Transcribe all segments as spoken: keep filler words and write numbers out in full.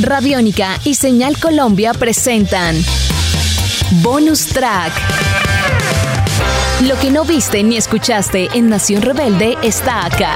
Radiónica y Señal Colombia presentan Bonus Track. Lo que no viste ni escuchaste en Nación Rebelde está acá.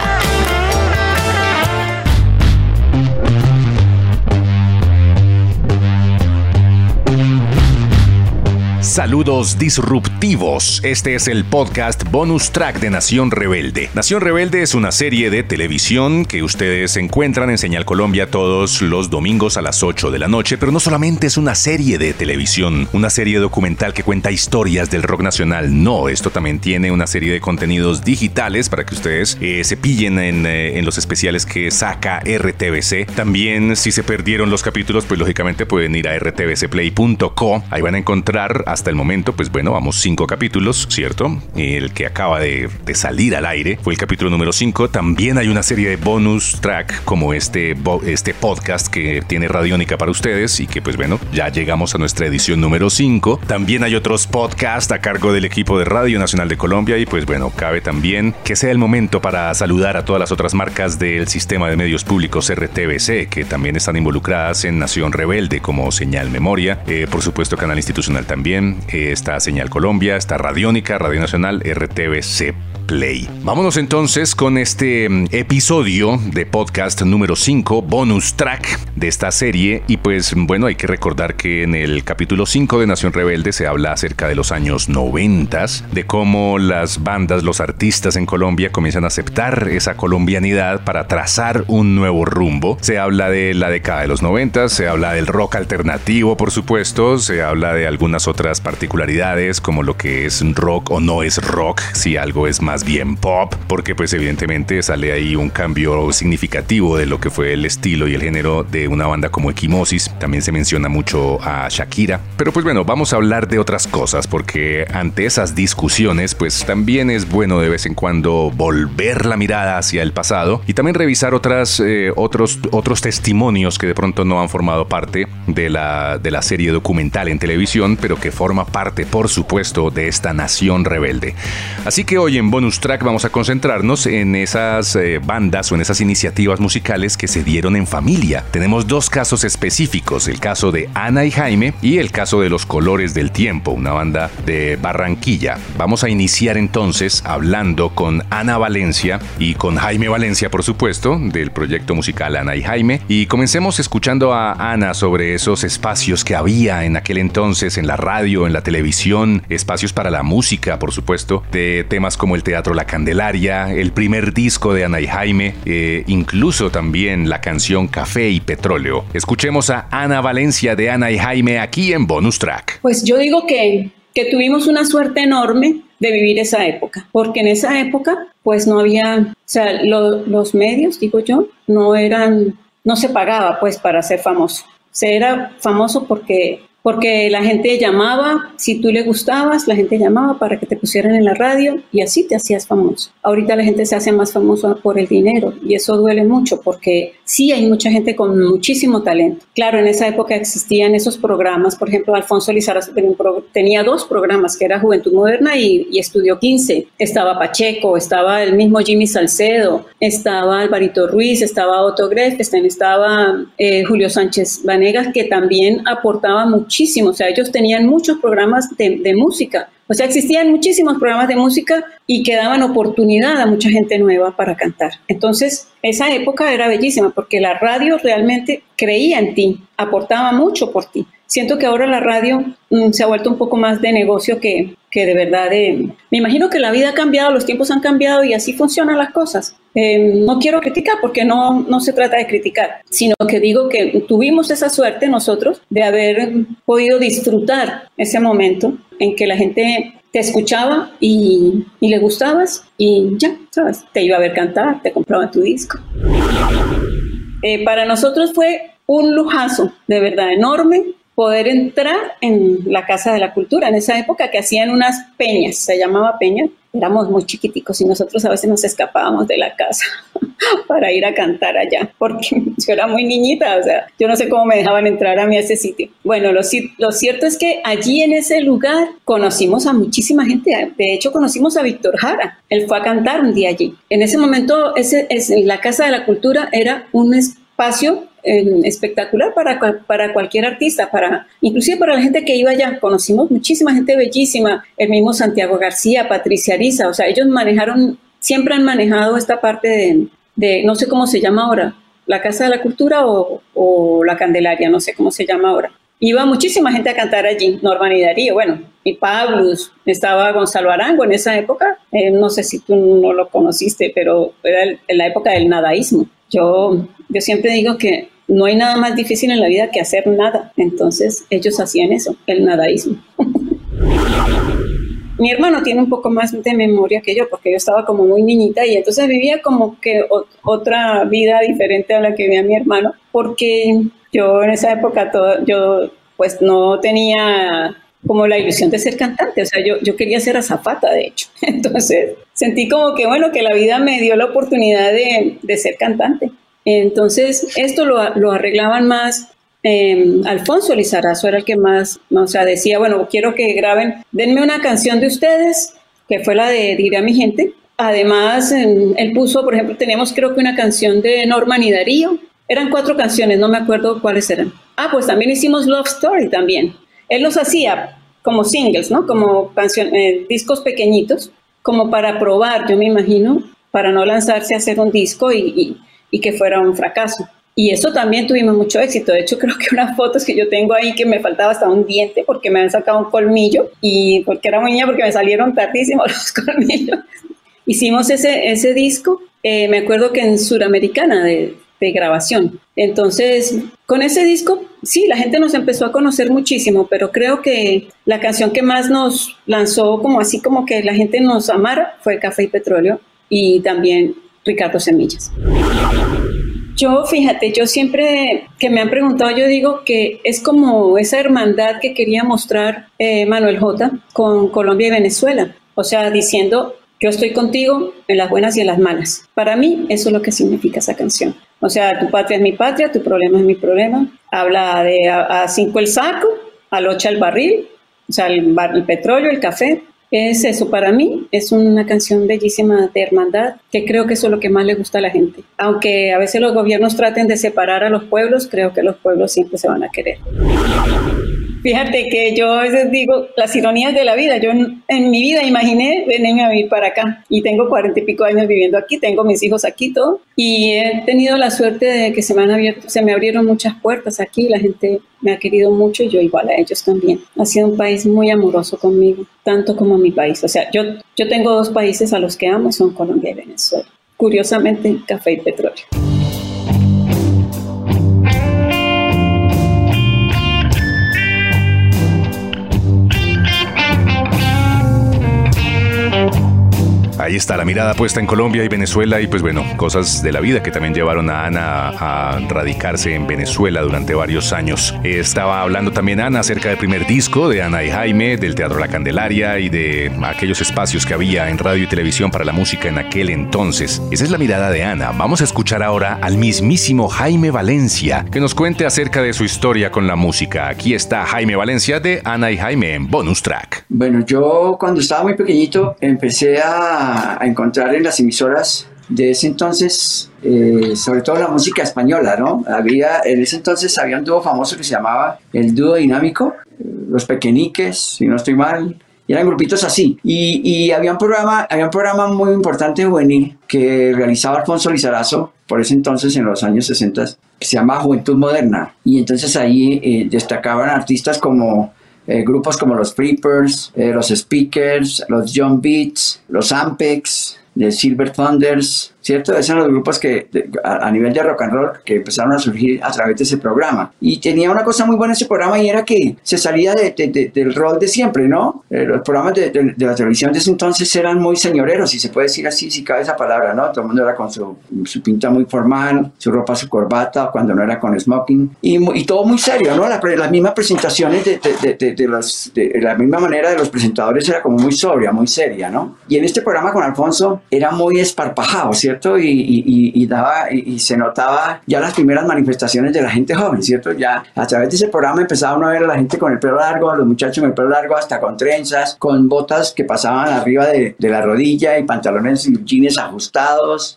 Saludos disruptivos, este es el podcast Bonus Track de Nación Rebelde. Nación Rebelde es una serie de televisión que ustedes encuentran en Señal Colombia todos los domingos a las ocho de la noche, pero no solamente es una serie de televisión, una serie documental que cuenta historias del rock nacional, no, esto también tiene una serie de contenidos digitales para que ustedes eh, se pillen en, eh, en los especiales que saca R T V C. También si se perdieron los capítulos, pues lógicamente pueden ir a r t v c play punto co, ahí van a encontrar hasta Hasta el momento, pues bueno, vamos cinco capítulos, ¿cierto? El que acaba de, de salir al aire fue el capítulo número cinco. También hay una serie de bonus track como este, este podcast que tiene Radiónica para ustedes y que pues bueno, ya llegamos a nuestra edición número cinco. También hay otros podcasts a cargo del equipo de Radio Nacional de Colombia y pues bueno, cabe también que sea el momento para saludar a todas las otras marcas del sistema de medios públicos R T V C que también están involucradas en Nación Rebelde como Señal Memoria, eh, por supuesto Canal Institucional también. Está Señal Colombia, está Radiónica, Radio Nacional, R T V C Play. Vámonos entonces con este episodio de podcast número cinco, bonus track de esta serie. Y pues bueno, hay que recordar que en el capítulo cinco de Nación Rebelde se habla acerca de los años noventa, de cómo las bandas, los artistas en Colombia comienzan a aceptar esa colombianidad para trazar un nuevo rumbo. Se habla de la década de los noventa, se habla del rock alternativo, por supuesto, se habla de algunas otras particularidades como lo que es rock o no es rock, si algo es más bien pop, porque pues evidentemente sale ahí un cambio significativo de lo que fue el estilo y el género de una banda como Equimosis. También se menciona mucho a Shakira, pero pues bueno, vamos a hablar de otras cosas porque ante esas discusiones pues también es bueno de vez en cuando volver la mirada hacia el pasado y también revisar otras, eh, otros, otros testimonios que de pronto no han formado parte de la, de la serie documental en televisión, pero que forma parte, por supuesto, de esta Nación Rebelde. Así que hoy en Bonus Track vamos a concentrarnos en esas eh, bandas o en esas iniciativas musicales que se dieron en familia. Tenemos dos casos específicos, el caso de Ana y Jaime y el caso de Los Colores del Tiempo, una banda de Barranquilla. Vamos a iniciar entonces hablando con Ana Valencia y con Jaime Valencia, por supuesto, del proyecto musical Ana y Jaime. Y comencemos escuchando a Ana sobre esos espacios que había en aquel entonces en la radio, en la televisión, espacios para la música, por supuesto, de temas como el Teatro La Candelaria, el primer disco de Ana y Jaime, eh, incluso también la canción Café y Petróleo. Escuchemos a Ana Valencia de Ana y Jaime aquí en Bonus Track. Pues yo digo que, que tuvimos una suerte enorme de vivir esa época, porque en esa época pues no había, o sea, lo, los medios, digo yo, no eran, no se pagaba pues para ser famoso. Se era famoso porque Porque la gente llamaba, si tú le gustabas, la gente llamaba para que te pusieran en la radio y así te hacías famoso. Ahorita la gente se hace más famosa por el dinero y eso duele mucho porque sí hay mucha gente con muchísimo talento. Claro, en esa época existían esos programas, por ejemplo, Alfonso Lizarazo tenía dos programas que era Juventud Moderna y, y Estudio quince. Estaba Pacheco, estaba el mismo Jimmy Salcedo, estaba Alvarito Ruiz, estaba Otto Grefstein, estaba eh, Julio Sánchez Vanegas, que también aportaba mucho. Muchísimo, o sea, ellos tenían muchos programas de, de música, o sea, existían muchísimos programas de música y que daban oportunidad a mucha gente nueva para cantar. Entonces, esa época era bellísima porque la radio realmente creía en ti, aportaba mucho por ti. Siento que ahora la radio mm, se ha vuelto un poco más de negocio que, que de verdad de... Me imagino que la vida ha cambiado, los tiempos han cambiado y así funcionan las cosas. Eh, no quiero criticar porque no, no se trata de criticar, sino que digo que tuvimos esa suerte nosotros de haber podido disfrutar ese momento en que la gente te escuchaba y, y le gustabas y ya, ¿sabes? Te iba a ver cantar, te compraban tu disco. Eh, para nosotros fue un lujazo, de verdad, enorme, poder entrar en la Casa de la Cultura, en esa época que hacían unas peñas, se llamaba peña, éramos muy chiquiticos y nosotros a veces nos escapábamos de la casa para ir a cantar allá, porque yo era muy niñita, o sea, yo no sé cómo me dejaban entrar a mí a ese sitio. Bueno, lo, lo cierto es que allí en ese lugar conocimos a muchísima gente, de hecho conocimos a Víctor Jara, él fue a cantar un día allí. En ese momento, ese, ese, la Casa de la Cultura era un espacio eh, espectacular para, para cualquier artista, para, inclusive para la gente que iba allá. Conocimos muchísima gente bellísima, el mismo Santiago García, Patricia Ariza, o sea, ellos manejaron, siempre han manejado esta parte de, de no sé cómo se llama ahora, la Casa de la Cultura o, o la Candelaria, no sé cómo se llama ahora. Iba muchísima gente a cantar allí, Norman y Darío, bueno, y Pablus, estaba Gonzalo Arango en esa época, eh, no sé si tú no lo conociste, pero era el, en la época del nadaísmo. Yo, yo siempre digo que no hay nada más difícil en la vida que hacer nada, entonces ellos hacían eso, el nadaísmo. Mi hermano tiene un poco más de memoria que yo, porque yo estaba como muy niñita y entonces vivía como que o, otra vida diferente a la que vivía mi hermano, porque yo en esa época todo, yo pues no tenía como la ilusión de ser cantante, o sea, yo, yo quería ser azafata, de hecho. Entonces sentí como que, bueno, que la vida me dio la oportunidad de, de ser cantante. Entonces esto lo, lo arreglaban más. Eh, Alfonso Lizarazo era el que más, o sea, decía, bueno, quiero que graben, denme una canción de ustedes, que fue la de Diré a mi gente. Además, eh, él puso, por ejemplo, teníamos creo que una canción de Norman y Darío. Eran cuatro canciones, no me acuerdo cuáles eran. Ah, pues también hicimos Love Story también. Él los hacía como singles, ¿no? Como canción, eh, discos pequeñitos, como para probar, yo me imagino, para no lanzarse a hacer un disco y, y, y que fuera un fracaso. Y eso también tuvimos mucho éxito. De hecho, creo que unas fotos que yo tengo ahí que me faltaba hasta un diente porque me habían sacado un colmillo y porque era muy niña, porque me salieron tardísimos los colmillos. Hicimos ese, ese disco, eh, me acuerdo que en Suramericana de, de grabación. Entonces, con ese disco, sí, la gente nos empezó a conocer muchísimo, pero creo que la canción que más nos lanzó como así como que la gente nos amara fue Café y Petróleo y también Ricardo Semillas. Yo, fíjate, yo siempre que me han preguntado, yo digo que es como esa hermandad que quería mostrar eh, Manuel J. con Colombia y Venezuela. O sea, diciendo, yo estoy contigo en las buenas y en las malas. Para mí, eso es lo que significa esa canción. O sea, tu patria es mi patria, tu problema es mi problema. Habla de a, a cinco el saco, a ocho el barril, o sea, el, bar, el petróleo, el café. Es eso, para mí es una canción bellísima de hermandad, que creo que eso es lo que más le gusta a la gente. Aunque a veces los gobiernos traten de separar a los pueblos, creo que los pueblos siempre se van a querer. Fíjate que yo a veces digo las ironías de la vida. Yo en, en mi vida imaginé venirme a vivir para acá y tengo cuarenta y pico años viviendo aquí, tengo mis hijos aquí, todo, y he tenido la suerte de que se me han abierto, se me abrieron muchas puertas aquí, la gente me ha querido mucho y yo igual a ellos también. Ha sido un país muy amoroso conmigo, tanto como mi país. O sea, yo, yo tengo dos países a los que amo, son Colombia y Venezuela. Curiosamente, café y petróleo. Ahí está la mirada puesta en Colombia y Venezuela y pues bueno, cosas de la vida que también llevaron a Ana a radicarse en Venezuela durante varios años. Estaba hablando también Ana acerca del primer disco de Ana y Jaime, del Teatro La Candelaria y de aquellos espacios que había en radio y televisión para la música en aquel entonces. Esa es la mirada de Ana. Vamos a escuchar ahora al mismísimo Jaime Valencia, que nos cuente acerca de su historia con la música. Aquí está Jaime Valencia de Ana y Jaime en Bonus Track. Bueno, yo cuando estaba muy pequeñito empecé a a encontrar en las emisoras de ese entonces, eh, sobre todo la música española, ¿no? Había, en ese entonces había un dúo famoso que se llamaba el Dúo Dinámico, Los Pequeñiques, si no estoy mal, y eran grupitos así. Y, y había, un programa, había un programa muy importante juvenil que realizaba Alfonso Lizarazo, por ese entonces, en los años sesenta, que se llamaba Juventud Moderna. Y entonces ahí eh, destacaban artistas como Eh, grupos como los Flippers, eh, los Speakers, los John Beats, los Ampex, de Silver Thunders, ¿cierto? Esos eran los grupos que de, a, a nivel de rock and roll que empezaron a surgir a través de ese programa. Y tenía una cosa muy buena ese programa y era que se salía de, de, de, del rol de siempre, ¿no? Eh, los programas de, de, de la televisión de ese entonces eran muy señoreros, si se puede decir así, si cabe esa palabra, ¿no? Todo el mundo era con su, su pinta muy formal, su ropa, su corbata, cuando no era con smoking, y, y todo muy serio, ¿no? La, las mismas presentaciones de, de, de, de, de, los, de la misma manera de los presentadores era como muy sobria, muy seria, ¿no? Y en este programa con Alfonso era muy esparpajado, ¿cierto? Y, y, y, daba, y, y se notaba ya las primeras manifestaciones de la gente joven, ¿cierto? Ya a través de ese programa empezaba uno a ver a la gente con el pelo largo, a los muchachos con el pelo largo, hasta con trenzas, con botas que pasaban arriba de, de la rodilla y pantalones y jeans ajustados,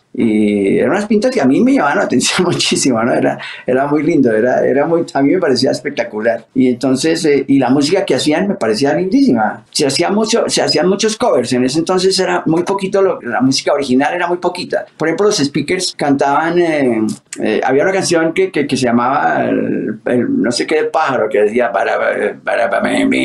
Y eran unas pintas que a mí me llamaban la atención muchísimo, ¿no? Era, era muy lindo, era, era muy, a mí me parecía espectacular. Y entonces, eh, y la música que hacían me parecía lindísima. Se, hacía mucho, se hacían muchos covers, en ese entonces era muy poquito, lo, la música original era muy poquita. Por ejemplo, los Speakers cantaban, eh, eh, había una canción que, que, que se llamaba, el, el, no sé qué, del pájaro, que decía, para, para, para,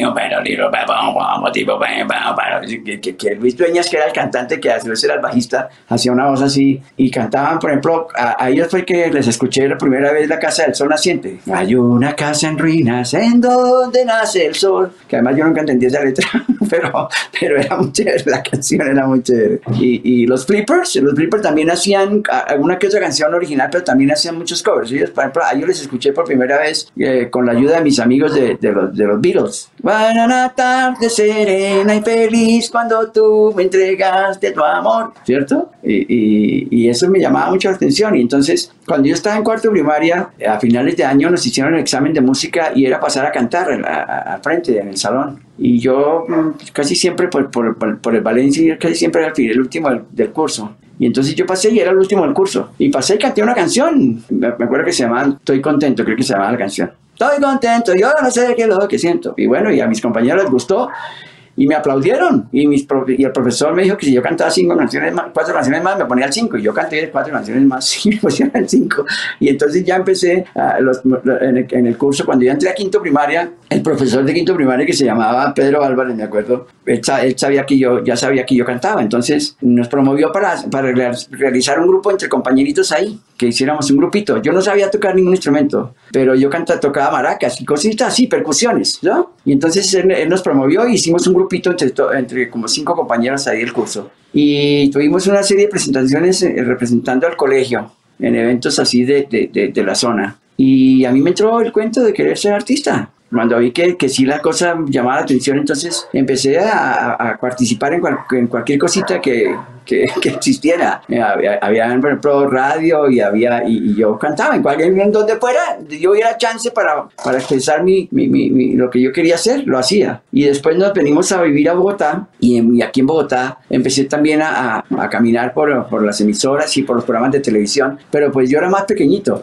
que, que, que Luis Dueñas, que era el cantante, que a veces era el bajista, hacía una voz así, y cantaban, por ejemplo, a, a ellos fue que les escuché la primera vez La Casa del Sol Naciente. Hay una casa en ruinas en donde nace el sol, que además yo nunca entendí esa letra, pero, pero era muy chévere, la canción era muy chévere. Y, y los Flippers, los Flippers también hacían alguna que otra canción original, pero también hacían muchos covers. Ellos, por ejemplo, a ellos les escuché por primera vez eh, con la ayuda de mis amigos de, de, los, de los Beatles. Una tarde serena y feliz cuando tú me entregaste tu amor, ¿cierto? Y, y, y eso me llamaba mucho la atención. Y entonces, cuando yo estaba en cuarto de primaria, a finales de año nos hicieron el examen de música y era pasar a cantar al frente, en el salón. Y yo casi siempre, por, por, por, por el Valencia, casi siempre era el último del, del curso. Y entonces yo pasé y era el último del curso. Y pasé y canté una canción. Me acuerdo que se llamaba Estoy Contento, creo que se llamaba la canción. Estoy contento, yo no sé qué es lo que siento. Y bueno, y a mis compañeros les gustó. Y me aplaudieron, y, mis y el profesor me dijo que si yo cantaba cinco canciones más, cuatro canciones más, me ponía el cinco, y yo canté cuatro canciones más, y me pusieron el cinco. Y entonces ya empecé, uh, los, en, el, en el curso, cuando yo entré a quinto primaria, el profesor de quinto primaria, que se llamaba Pedro Álvarez, me acuerdo, él, él sabía que yo, ya sabía que yo cantaba, entonces nos promovió para, para realizar un grupo entre compañeritos ahí, que hiciéramos un grupito. Yo no sabía tocar ningún instrumento, pero yo cantaba, tocaba maracas y cositas así, percusiones, ¿no? Y entonces él, él nos promovió y hicimos un grupito entre, entre como cinco compañeros ahí del curso. Y tuvimos una serie de presentaciones eh, representando al colegio en eventos así de, de, de, de la zona. Y a mí me entró el cuento de querer ser artista. Cuando vi que, que sí la cosa llamaba la atención, entonces empecé a, a, a participar en, cual, en cualquier cosita que, que, que existiera. Había, había, por ejemplo, radio y, había, y, y yo cantaba en cualquier, en donde fuera. Yo hubiera chance para, para expresar mi, mi, mi, mi, lo que yo quería hacer, lo hacía. Y después nos venimos a vivir a Bogotá, y, en, y aquí en Bogotá empecé también a, a, a caminar por, por las emisoras y por los programas de televisión, pero pues yo era más pequeñito.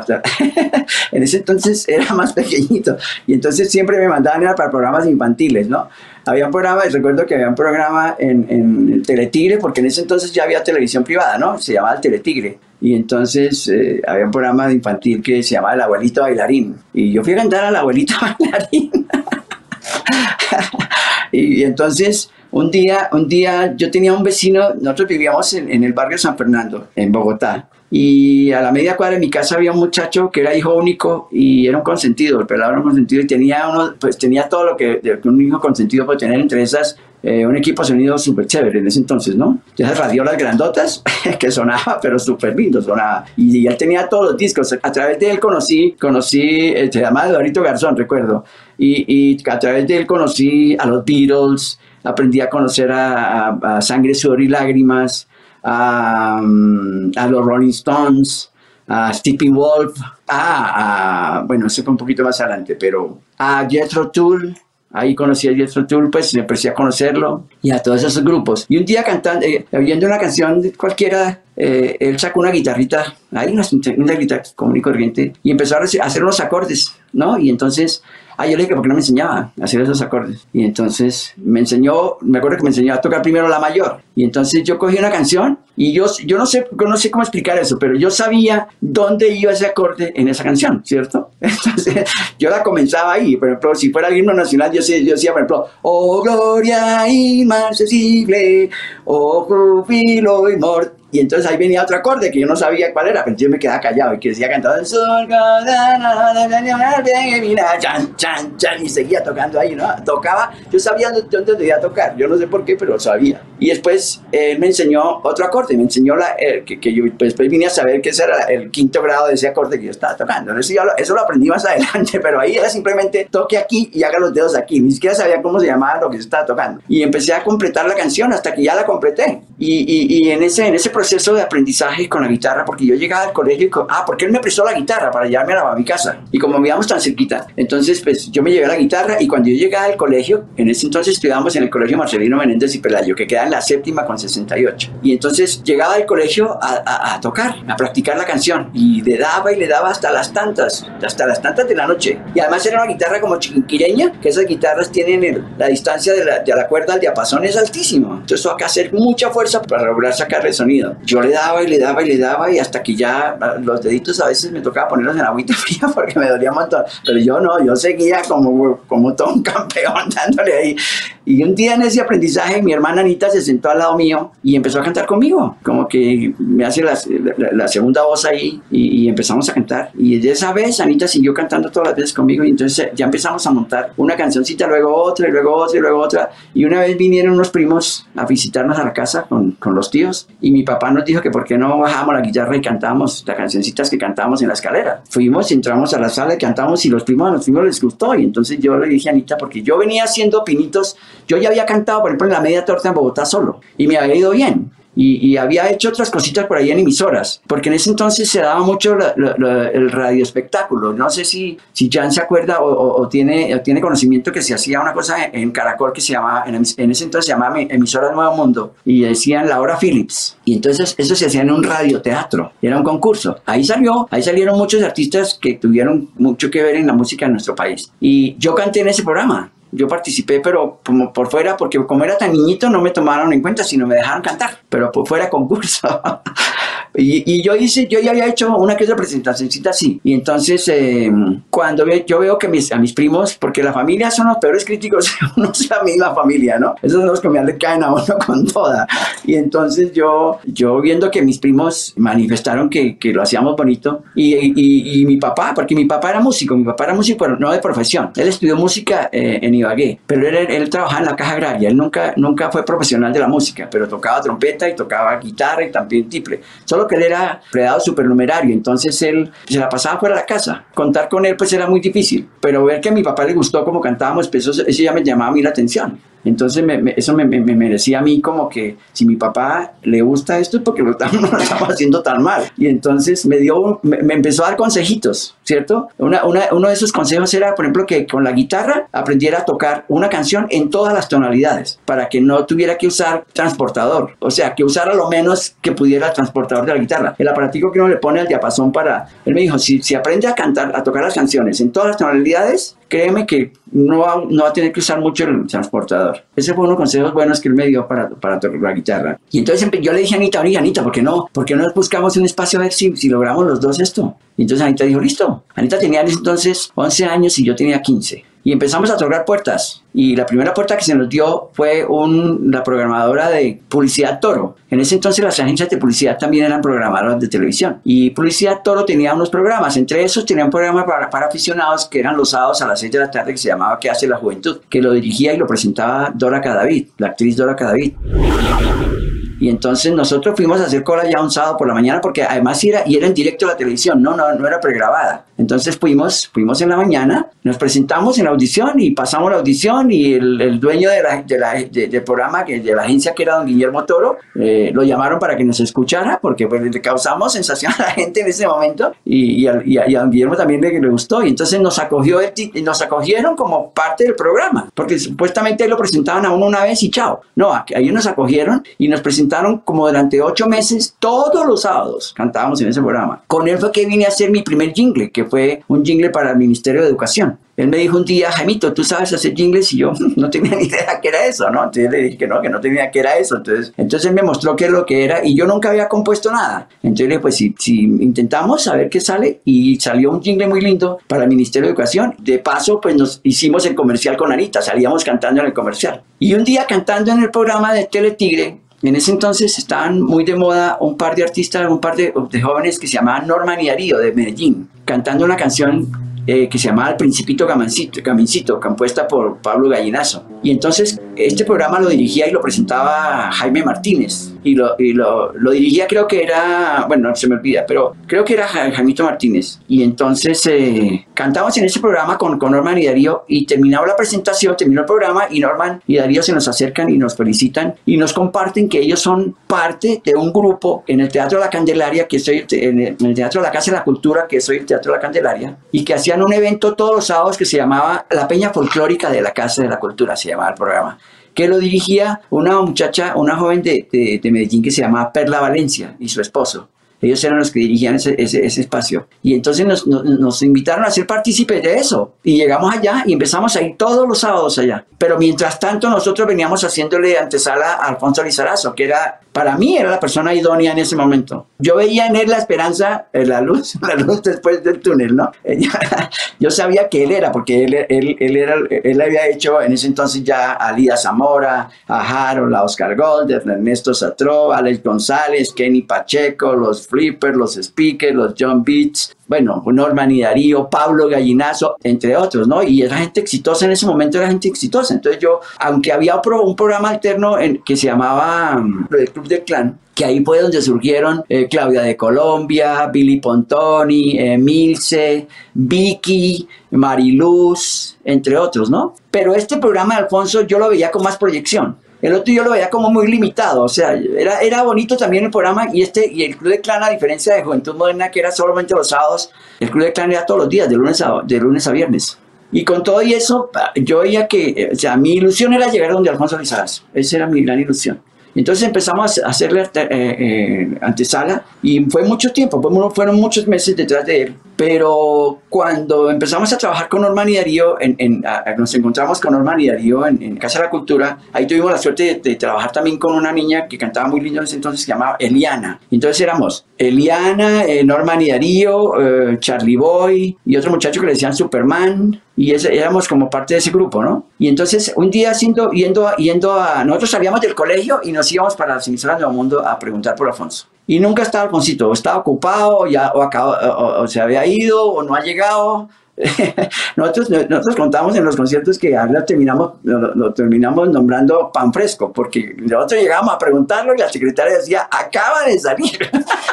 En ese entonces era más pequeñito. Y entonces siempre me mandaban para programas infantiles, ¿no? Había un programa, recuerdo que había un programa en, en el Teletigre, porque en ese entonces ya había televisión privada, ¿no? Se llamaba el Teletigre. Y entonces eh, había un programa infantil que se llamaba El Abuelito Bailarín. Y yo fui a cantar al Abuelito Bailarín. y, y entonces un día, un día yo tenía un vecino, nosotros vivíamos en, en el barrio San Fernando, en Bogotá. Y a la media cuadra de mi casa había un muchacho que era hijo único y era un consentido, el pelado era un consentido y tenía, uno, pues, tenía todo lo que, que un hijo consentido puede tener, entre esas eh, un equipo de sonido súper chévere en ese entonces, ¿no? De esas radiolas grandotas que sonaba, pero súper lindo sonaba. Y, y él tenía todos los discos. A través de él conocí, conocí eh, se llamaba Eduardito Garzón, recuerdo. Y, y a través de él conocí a los Beatles, aprendí a conocer a, a, a Sangre, Sudor y Lágrimas, A, a los Rolling Stones, a Stephen Wolf, a, a, bueno, eso fue un poquito más adelante, pero a Jethro Tull, ahí conocí a Jethro Tull, pues empecé a conocerlo, y a todos esos grupos. Y un día cantando, eh, oyendo una canción cualquiera, eh, él sacó una guitarrita, ahí una, una guitarra común y corriente, y empezó a hacer unos acordes, ¿no? Y entonces, ah, yo le dije que por qué no me enseñaba a hacer esos acordes. Y entonces me enseñó, me acuerdo que me enseñó a tocar primero la mayor. Y entonces yo cogí una canción y yo, yo no sé, no sé cómo explicar eso, pero yo sabía dónde iba ese acorde en esa canción, ¿cierto? Entonces yo la comenzaba ahí. Por ejemplo, si fuera el himno nacional, yo, sé, yo decía, por ejemplo, oh gloria inmarcesible, oh júbilo y mort. Y entonces ahí venía otro acorde que yo no sabía cuál era, pero yo me quedaba callado y que decía cantando el sol, chan, chan, chan, y seguía tocando ahí, ¿no? Tocaba, yo sabía dónde debía tocar, yo no sé por qué, pero lo sabía. Y después él eh, me enseñó otro acorde, me enseñó la, eh, que, que yo pues, después vine a saber que ese era el quinto grado de ese acorde que yo estaba tocando. Eso, yo, eso lo aprendí más adelante, pero ahí era simplemente toque aquí y haga los dedos aquí, ni siquiera sabía cómo se llamaba lo que yo estaba tocando. Y empecé a completar la canción hasta que ya la completé. Y, y, y en ese, en ese proceso de aprendizaje con la guitarra, porque yo llegaba al colegio y, ah, porque él me prestó la guitarra para llevarme a, la, a mi casa, y como vivíamos tan cerquita, entonces pues yo me llevé la guitarra, y cuando yo llegaba al colegio, en ese entonces estudiábamos en el colegio Marcelino Menéndez y Pelayo, que queda en la séptima con sesenta y ocho. Y entonces llegaba al colegio a, a, a tocar, a practicar la canción. Y le daba y le daba hasta las tantas, hasta las tantas de la noche. Y además era una guitarra como chiquinquireña, que esas guitarras tienen el, la distancia de la, de la cuerda al diapasón es altísimo. Entonces hay que hacer mucha fuerza para lograr sacar el sonido. Yo le daba y le daba y le daba y hasta que ya los deditos a veces me tocaba ponerlos en agüita fría porque me dolía un montón. Pero yo no, yo seguía como, como todo un campeón dándole ahí. Y un día en ese aprendizaje mi hermana Anita se sentó al lado mío y empezó a cantar conmigo. Como que me hace la, la, la segunda voz ahí y, y empezamos a cantar. Y desde esa vez Anita siguió cantando todas las veces conmigo y entonces ya empezamos a montar una cancioncita, luego otra y luego otra y luego otra. Y una vez vinieron unos primos a visitarnos a la casa con, con los tíos y mi papá nos dijo que por qué no bajábamos la guitarra y cantábamos las cancioncitas que cantábamos en la escalera. Fuimos, entramos a la sala y cantamos y los primos a los primos les gustó y entonces yo le dije a Anita, porque yo venía haciendo pinitos, yo ya había cantado por ejemplo en la Media Torta en Bogotá solo y me había ido bien. Y, y había hecho otras cositas por ahí en emisoras, porque en ese entonces se daba mucho la, la, la, el radioespectáculo. No sé si, si Jan se acuerda o, o, o, tiene, o tiene conocimiento que se hacía una cosa en, en Caracol que se llamaba, en, en ese entonces se llamaba Emisora Nuevo Mundo, y decían La Hora Phillips. Y entonces eso se hacía en un radioteatro, era un concurso. Ahí salió, ahí salieron muchos artistas que tuvieron mucho que ver en la música de nuestro país. Y yo canté en ese programa. Yo participé, pero como por fuera, porque como era tan niñito no me tomaron en cuenta, sino me dejaron cantar, pero por fuera concurso. y, y yo hice, yo ya había hecho una que otra presentacióncita así. Y entonces, eh, cuando ve, yo veo que mis, a mis primos, porque la familia son los peores críticos, no es la misma familia, ¿no? Esos son los que me le caen a uno con toda. Y entonces yo, yo viendo que mis primos manifestaron que, que lo hacíamos bonito, y, y, y mi papá, porque mi papá era músico, mi papá era músico, pero no de profesión. Él estudió música eh, en Ibagué, pero él, él trabajaba en la caja agraria, él nunca, nunca fue profesional de la música, pero tocaba trompeta y tocaba guitarra y también tiple, solo que él era empleado supernumerario, entonces él se la pasaba fuera de la casa. Contar con él pues era muy difícil, pero ver que a mi papá le gustó cómo cantábamos, pues eso, eso ya me llamaba a mí la atención. Entonces me, me, eso me, me, me merecía a mí como que si mi papá le gusta esto es porque lo estamos, no lo estamos haciendo tan mal. Y entonces me dio, me, me empezó a dar consejitos, ¿cierto? Una, una, uno de esos consejos era, por ejemplo, que con la guitarra aprendiera a tocar una canción en todas las tonalidades para que no tuviera que usar transportador, o sea, que usara lo menos que pudiera el transportador de la guitarra, el aparatico que uno le pone al diapasón para... Él me dijo, si, si aprende a cantar, a tocar las canciones en todas las tonalidades, créeme que no va, no va a tener que usar mucho el transportador. Ese fue uno de los consejos buenos que él me dio para, para tocar la guitarra. Y entonces yo le dije a Anita, oye Anita, ¿por qué no? ¿Por qué no buscamos un espacio a ver si, si logramos los dos esto? Y entonces Anita dijo, listo. Anita tenía entonces once años y yo tenía quince. Y empezamos a tocar puertas. Y la primera puerta que se nos dio fue un, la programadora de Publicidad Toro. En ese entonces las agencias de publicidad también eran programadoras de televisión. Y Publicidad Toro tenía unos programas. Entre esos tenía un programa para, para aficionados que eran los sábados a las seis de la tarde que se llamaba ¿Qué hace la juventud? Que lo dirigía y lo presentaba Dora Cadavid, la actriz Dora Cadavid. Y entonces nosotros fuimos a hacer cola ya un sábado por la mañana porque además era, y era en directo a la televisión, no, no, no era pregrabada. Entonces fuimos, fuimos en la mañana, nos presentamos en la audición y pasamos la audición y el, el dueño de la, de la, de, del programa, que, de la agencia que era don Guillermo Toro, eh, lo llamaron para que nos escuchara porque pues, le causamos sensación a la gente en ese momento y, y, a, y, a, y a don Guillermo también le, le gustó y entonces nos, acogió el, nos acogieron como parte del programa porque supuestamente lo presentaban a uno una vez y chao. No, ahí nos acogieron y nos presentaron como durante ocho meses, todos los sábados cantábamos en ese programa. Con él fue que vine a hacer mi primer jingle, que fue un jingle para el Ministerio de Educación. Él me dijo un día, Jaimito, ¿tú sabes hacer jingles? Y yo no tenía ni idea qué era eso, ¿no? Entonces le dije que no, que no tenía qué era eso. Entonces, entonces él me mostró qué es lo que era y yo nunca había compuesto nada. Entonces le dije, pues si, si intentamos a ver qué sale y salió un jingle muy lindo para el Ministerio de Educación. De paso, pues nos hicimos el comercial con Anita, salíamos cantando en el comercial. Y un día cantando en el programa de Teletigre, en ese entonces estaban muy de moda un par de artistas, un par de, de jóvenes que se llamaban Norman y Darío de Medellín, cantando una canción eh, que se llamaba El Principito Gamancito, Camincito, compuesta por Pablo Gallinazo. Y entonces este programa lo dirigía y lo presentaba Jaime Martínez. Y lo, y lo, lo dirigía, creo que era, bueno, se me olvida, pero creo que era Jaimito Martínez. Y entonces eh, cantamos en ese programa con, con Norman y Darío y terminaba la presentación, terminó el programa y Norman y Darío se nos acercan y nos felicitan y nos comparten que ellos son parte de un grupo en el Teatro La Candelaria, que soy en el, en el Teatro de la Casa de la Cultura, que soy el Teatro La Candelaria, y que hacían un evento todos los sábados que se llamaba La Peña Folclórica de la Casa de la Cultura, se llamaba el programa. que lo dirigía una muchacha, una joven de, de, de Medellín que se llamaba Perla Valencia y su esposo. Ellos eran los que dirigían ese, ese, ese espacio. Y entonces nos, nos, nos invitaron a ser partícipes de eso. Y llegamos allá y empezamos a ir todos los sábados allá. Pero mientras tanto nosotros veníamos haciéndole antesala a Alfonso Lizarazo, que era, para mí era la persona idónea en ese momento. Yo veía en él la esperanza, la luz, la luz después del túnel, ¿no? Yo sabía que él era, porque él, él, él, era, él había hecho en ese entonces ya a Lida Zamora, a Harold, a Oscar Golder, a Ernesto Satró, a Alex González, Kenny Pacheco, los Flipper, los Speakers, los John Beats, bueno, Norman y Darío, Pablo Gallinazo, entre otros, ¿no? Y era gente exitosa en ese momento, era gente exitosa. Entonces yo, aunque había un programa alterno en, que se llamaba um, el Club del Clan, que ahí fue donde surgieron eh, Claudia de Colombia, Billy Pontoni, eh, Milce, Vicky, Mariluz, entre otros, ¿no? Pero este programa de Alfonso yo lo veía con más proyección. El otro yo lo veía como muy limitado, o sea, era, era bonito también el programa y este y el Club de Clan, a diferencia de Juventud Moderna, que era solamente los sábados, el Club de Clan era todos los días, de lunes a, de lunes a viernes. Y con todo y eso, yo veía que, o sea, mi ilusión era llegar donde Alfonso Lizarazo, esa era mi gran ilusión. Entonces empezamos a hacerle eh, eh, antesala y fue mucho tiempo, fueron muchos meses detrás de él. Pero cuando empezamos a trabajar con Norman y Darío, en, en, a, nos encontramos con Norman y Darío en, en Casa de la Cultura. Ahí tuvimos la suerte de, de trabajar también con una niña que cantaba muy lindo en ese entonces, que se llamaba Eliana. Entonces éramos Eliana, eh, Norman y Darío, eh, Charlie Boy y otro muchacho que le decían Superman. Y ese, éramos como parte de ese grupo, ¿no? Y entonces un día siendo, yendo, yendo a... Nosotros salíamos del colegio y nos íbamos para las emisoras de Nuevo Mundo a preguntar por Alfonso. Y nunca estaba Alfonsito, o estaba ocupado, ya, o, acabó, o, o se había ido, o no ha llegado. nosotros, nosotros contamos en los conciertos que ahora terminamos, lo, lo terminamos nombrando pan fresco, porque nosotros llegábamos a preguntarlo y la secretaria decía, acaba de salir.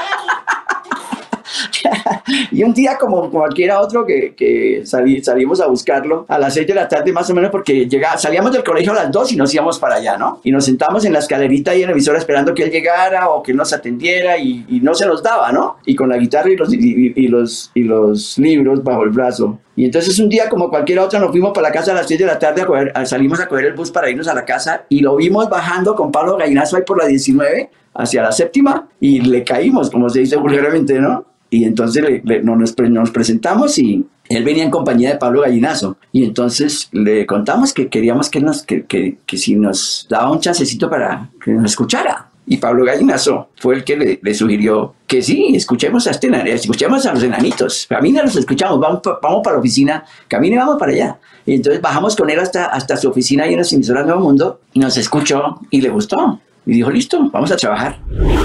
Y un día como cualquiera otro que, que salí, salimos a buscarlo a las seis de la tarde más o menos, porque llegaba, salíamos del colegio a las dos y nos íbamos para allá, ¿no? Y nos sentamos en la escalerita ahí en la emisora esperando que él llegara o que él nos atendiera y, y no se nos daba, ¿no? Y con la guitarra y los, y, y, los, y los libros bajo el brazo. Y entonces un día como cualquier otro nos fuimos para la casa a las seis de la tarde, a coger, a, salimos a coger el bus para irnos a la casa y lo vimos bajando con Pablo Gallinazo ahí por la diecinueve hacia la séptima y le caímos, como se dice vulgarmente, ¿no? Y entonces le, le, nos, nos presentamos y él venía en compañía de Pablo Gallinazo. Y entonces le contamos que queríamos que, nos, que, que, que si nos daba un chancecito para que nos escuchara. Y Pablo Gallinazo fue el que le, le sugirió que sí, escuchemos a, este, escuchemos a los enanitos. Camina, los escuchamos, vamos, vamos para la oficina, camine, vamos para allá. Y entonces bajamos con él hasta, hasta su oficina ahí en las emisoras Nuevo Mundo y nos escuchó y le gustó. Y dijo, listo, vamos a trabajar.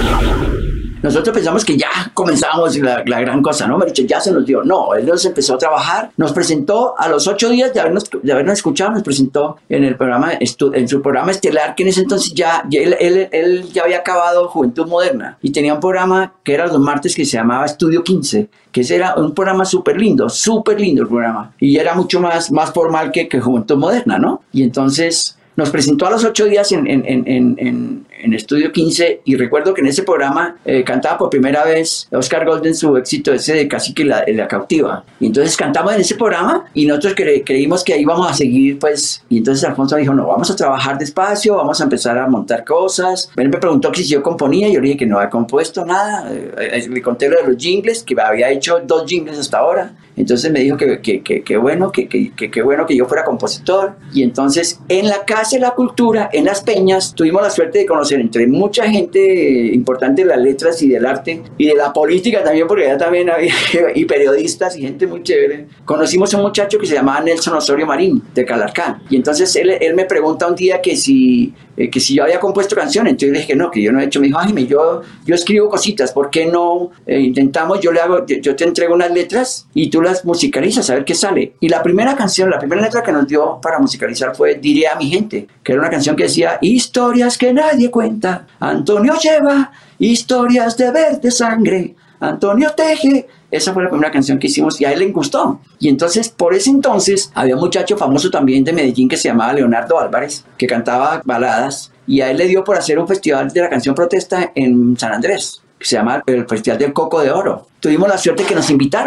Nosotros pensamos que ya comenzábamos la, la gran cosa, ¿no? Maricho, ya se nos dio. No, él nos empezó a trabajar, nos presentó a los ocho días de habernos, de habernos escuchado, nos presentó en el programa, en su programa estelar, que en ese entonces ya, ya él, él, él ya había acabado Juventud Moderna y tenía un programa que era los martes que se llamaba Estudio quince, que ese era un programa súper lindo, súper lindo el programa. Y era mucho más, más formal que, que Juventud Moderna, ¿no? Y entonces nos presentó a los ocho días en, en, en, en, en Estudio quince y recuerdo que en ese programa eh, cantaba por primera vez Oscar Golden su éxito ese de Cacique la, la Cautiva. Y entonces cantamos en ese programa y nosotros cre creímos que ahí íbamos a seguir, pues, y entonces Alfonso dijo, no, vamos a trabajar despacio, vamos a empezar a montar cosas. Él me preguntó que si yo componía y yo le dije que no había compuesto nada. Eh, le conté lo de los jingles, que había hecho dos jingles hasta ahora. Entonces me dijo que, que, que, que bueno, que, que, que, que bueno que yo fuera compositor. Y entonces en la Casa de la Cultura, en Las Peñas, tuvimos la suerte de conocer entre mucha gente importante de las letras y del arte y de la política también, porque allá también había y periodistas y gente muy chévere. Conocimos a un muchacho que se llamaba Nelson Osorio Marín, de Calarcá. Y entonces él, él me pregunta un día que si, eh, que si yo había compuesto canciones. Entonces le dije que no, que yo no he hecho. Me dijo, Jaime, yo, yo escribo cositas, ¿por qué no eh, intentamos? Yo, le hago, yo, yo te entrego unas letras y tú las musicalizas a ver qué sale. Y la primera canción, la primera letra que nos dio para musicalizar fue Diré a mi gente, que era una canción que decía, historias que nadie cuenta, Antonio lleva historias de verde sangre, Antonio teje. Esa fue la primera canción que hicimos y a él le gustó. Y entonces, por ese entonces, había un muchacho famoso también de Medellín que se llamaba Leonardo Álvarez, que cantaba baladas, y a él le dio por hacer un festival de la canción protesta en San Andrés, que se llama el Festival del Coco de Oro. Tuvimos la suerte que nos invitaron.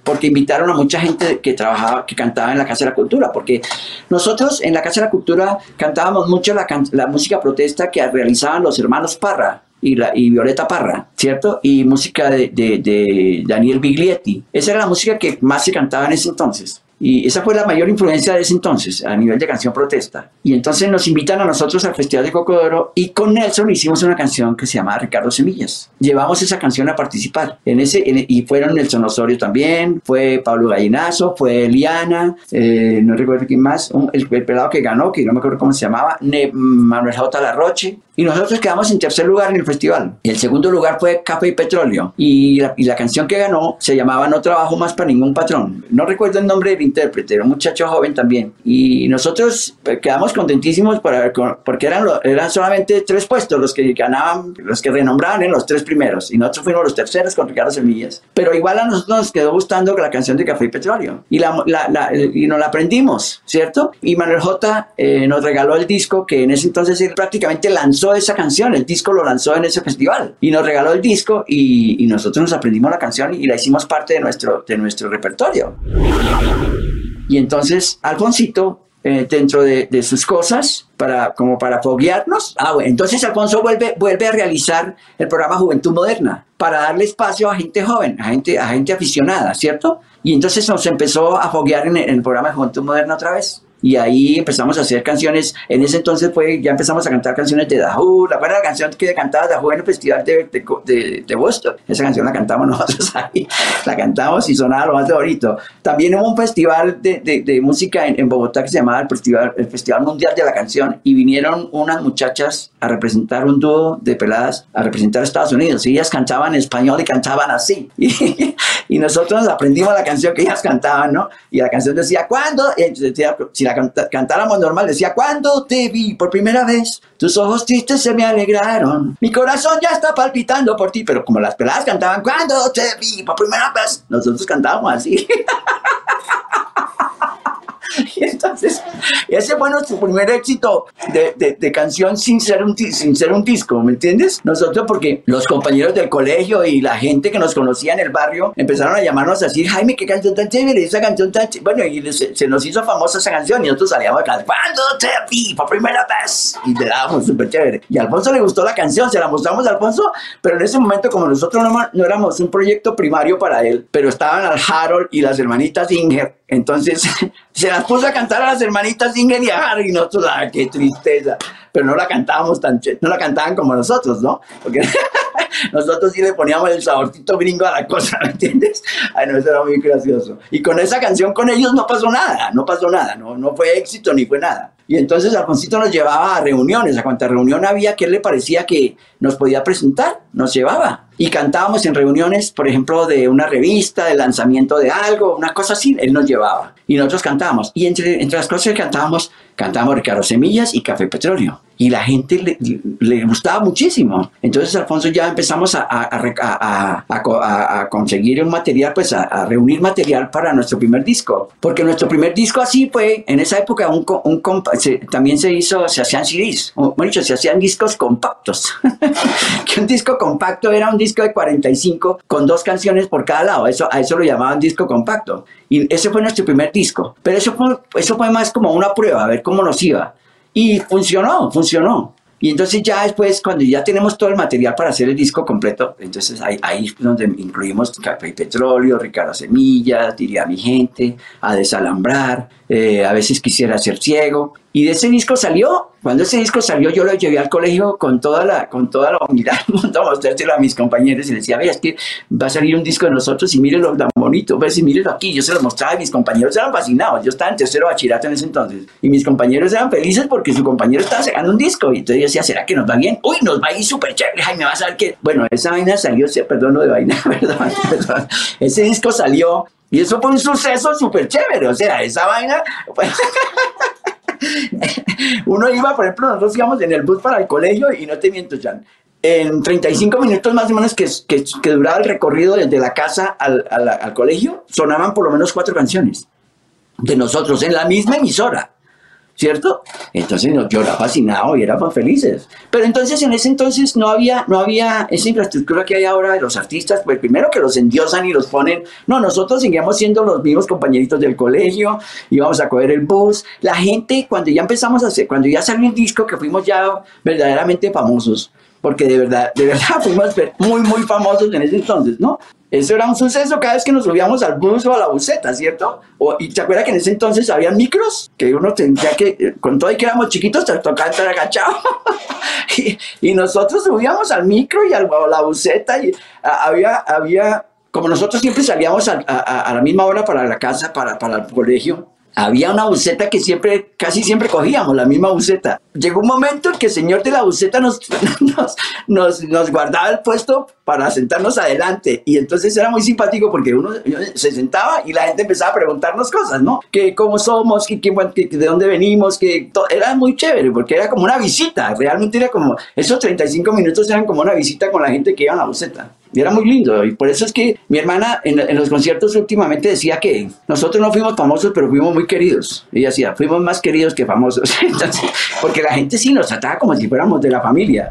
porque invitaron a mucha gente que trabajaba, que cantaba en la Casa de la Cultura, porque nosotros en la Casa de la Cultura cantábamos mucho la, la música protesta que realizaban los hermanos Parra y, la, y Violeta Parra, ¿cierto? Y música de, de, de Daniel Biglietti. Esa era la música que más se cantaba en ese entonces. Y esa fue la mayor influencia de ese entonces, a nivel de canción protesta. Y entonces nos invitan a nosotros al Festival de Cocodoro y con Nelson hicimos una canción que se llamaba Ricardo Semillas. Llevamos esa canción a participar. En ese, en, y fueron Nelson Osorio también, fue Pablo Gallinazo, fue Eliana, eh, no recuerdo quién más, un, el, el pelado que ganó, que no me acuerdo cómo se llamaba, ne, Manuel J. Larroche. Y nosotros quedamos en tercer lugar en el festival. El segundo lugar fue Café y Petróleo. Y la, y la canción que ganó se llamaba No trabajo más para ningún patrón. No recuerdo el nombre del intérprete, era un muchacho joven también. Y nosotros quedamos contentísimos para, porque eran, eran solamente tres puestos los que ganaban, los que renombraban en los tres primeros. Y nosotros fuimos los terceros con Ricardo Semillas. Pero igual a nosotros nos quedó gustando la canción de Café y Petróleo. Y, la, la, la, y nos la aprendimos, ¿cierto? Y Manuel J. Eh, nos regaló el disco que en ese entonces él prácticamente lanzó esa canción, el disco lo lanzó en ese festival y nos regaló el disco y, y nosotros nos aprendimos la canción y la hicimos parte de nuestro, de nuestro repertorio. Y entonces Alfonsito, eh, dentro de, de sus cosas, para, como para foguearnos, ah, bueno, entonces Alfonso vuelve, vuelve a realizar el programa Juventud Moderna para darle espacio a gente joven, a gente, a gente aficionada, ¿cierto? Y entonces nos empezó a foguear en el, en el programa de Juventud Moderna otra vez. Y ahí empezamos a hacer canciones. En ese entonces fue, ya empezamos a cantar canciones de Dajú. ¿La acuerdas la canción que cantaba Dajú en el festival de, de, de, de Boston? Esa canción la cantamos nosotros ahí. La cantamos y sonaba lo más de bonito. También hubo un festival de, de, de música en, en Bogotá que se llamaba el festival, el Festival Mundial de la Canción. Y vinieron unas muchachas a representar un dúo de peladas, a representar a Estados Unidos. Y ellas cantaban en español y cantaban así. Y, y nosotros aprendimos la canción que ellas cantaban, ¿no? Y la canción decía, ¿cuándo? Y decía, si la cantáramos normal, decía, cuando te vi por primera vez, tus ojos tristes se me alegraron, mi corazón ya está palpitando por ti. Pero como las peladas cantaban, cuando te vi por primera vez, nosotros cantábamos así. Y entonces, ese fue nuestro primer éxito de, de, de canción sin ser, un, sin ser un disco, ¿me entiendes? Nosotros, porque los compañeros del colegio y la gente que nos conocía en el barrio empezaron a llamarnos a decir, Jaime, qué canción tan chévere, esa canción tan chévere. Bueno, y se, se nos hizo famosa esa canción y nosotros salíamos a cantar, cuando te vi por primera vez, y le dábamos súper chévere. Y a Alfonso le gustó la canción, se la mostramos a Alfonso, pero en ese momento, como nosotros no, no éramos un proyecto primario para él, pero estaban al Harold y las hermanitas Inger, entonces se las puso a cantar a las hermanitas Inger y a Harry, y nosotros, ¡ah, qué tristeza! Pero no la cantábamos tan, no la cantaban como nosotros, ¿no? Porque nosotros sí le poníamos el saborcito gringo a la cosa, ¿me entiendes? Ay, no, eso era muy gracioso. Y con esa canción con ellos no pasó nada, no pasó nada, no, no fue éxito ni fue nada. Y entonces Alfonsito nos llevaba a reuniones, a cuanta reunión había que él le parecía que nos podía presentar, nos llevaba. Y cantábamos en reuniones, por ejemplo, de una revista, de lanzamiento de algo, una cosa así, él nos llevaba. Y nosotros cantábamos. Y entre, entre las cosas que cantábamos, cantábamos Ricardo Semillas y Café Petróleo. Y la gente le, le gustaba muchísimo. Entonces, Alfonso, ya empezamos a, a, a, a, a, a conseguir un material, pues a, a reunir material para nuestro primer disco. Porque nuestro primer disco así fue, en esa época, un, un se, también se hizo, se hacían C Ds. Bueno, dicho, se hacían discos compactos. Que un disco compacto era un disco de cuarenta y cinco con dos canciones por cada lado. Eso, a eso lo llamaban disco compacto. Y ese fue nuestro primer disco. Pero eso fue, eso fue más como una prueba, a ver cómo nos iba. Y funcionó, funcionó. Y entonces ya después, cuando ya tenemos todo el material para hacer el disco completo, entonces ahí, ahí es donde incluimos Café y Petróleo, Ricardo Semillas, Diría mi gente, A Desalambrar, eh, A veces quisiera ser ciego. Y de ese disco salió, cuando ese disco salió yo lo llevé al colegio con toda la, con toda la humildad, a mostrárselo a mis compañeros y les decía, vea, es que va a salir un disco de nosotros y mírenlo tan bonito, ves y mírenlo aquí. Yo se lo mostraba y mis compañeros eran fascinados. Yo estaba en tercero bachillerato en ese entonces y mis compañeros eran felices porque su compañero estaba sacando un disco y entonces yo decía, ¿será que nos va bien? Uy, nos va a ir súper chévere, ay, me vas a ver que... Bueno, esa vaina salió, perdón, no de vaina, perdón, perdón. Ese disco salió y eso fue un suceso súper chévere, o sea, esa vaina... Pues, uno iba, por ejemplo, nosotros íbamos en el bus para el colegio y no te miento, Jan, en treinta y cinco minutos más o menos que, que, que duraba el recorrido desde la casa al, al, al colegio, sonaban por lo menos cuatro canciones de nosotros en la misma emisora. ¿cierto? Entonces yo era fascinado y éramos felices. Pero entonces en ese entonces no había, no había esa infraestructura que hay ahora de los artistas, pues primero que los endiosan y los ponen, no, nosotros seguíamos siendo los mismos compañeritos del colegio, íbamos a coger el bus, la gente cuando ya empezamos a hacer, cuando ya salió el disco, que fuimos ya verdaderamente famosos, porque de verdad, de verdad fuimos muy, muy famosos en ese entonces, ¿no? Eso era un suceso cada vez que nos subíamos al bus o a la buseta, ¿cierto? O, y te acuerdas que en ese entonces habían micros, que uno tendría que, con todo y que éramos chiquitos, te tocaba estar agachado. y, y nosotros subíamos al micro y al, a la buseta y a, había, había, como nosotros siempre salíamos a, a, a la misma hora para la casa, para, para el colegio, había una buseta que siempre, casi siempre cogíamos, la misma buseta. Llegó un momento en que el señor de la buseta nos, nos, nos, nos guardaba el puesto para sentarnos adelante. Y entonces era muy simpático porque uno se sentaba y la gente empezaba a preguntarnos cosas, ¿no? Que cómo somos, que, que, que de dónde venimos, que todo. Era muy chévere porque era como una visita. Realmente era como, esos treinta y cinco minutos eran como una visita con la gente que iba a la buseta. Y era muy lindo, y por eso es que mi hermana en, en los conciertos últimamente decía que nosotros no fuimos famosos, pero fuimos muy queridos. Ella decía, fuimos más queridos que famosos. Entonces, porque la gente sí nos trataba como si fuéramos de la familia.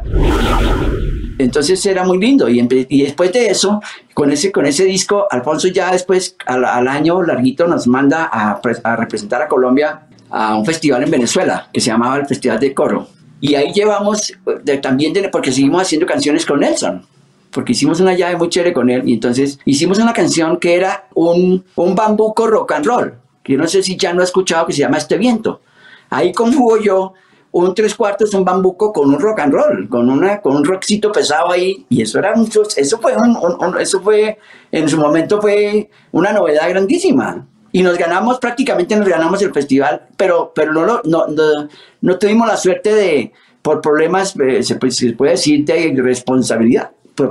Entonces era muy lindo, y, y después de eso, con ese, con ese disco, Alfonso ya después, al, al año larguito, nos manda a, a representar a Colombia a un festival en Venezuela, que se llamaba el Festival de Coro. Y ahí llevamos, de, también, de, porque seguimos haciendo canciones con Nelson, porque hicimos una llave muy chévere con él, y entonces hicimos una canción que era un, un bambuco rock and roll, que yo no sé si ya no he escuchado, que se llama Este Viento. Ahí conjugo yo un tres cuartos, un bambuco con un rock and roll, con, una, con un rockcito pesado ahí, y eso era mucho, eso fue, un, un, un, eso fue, en su momento fue una novedad grandísima. Y nos ganamos, prácticamente nos ganamos el festival, pero, pero no, no, no, no tuvimos la suerte de, por problemas, eh, se, se puede decir, de responsabilidad.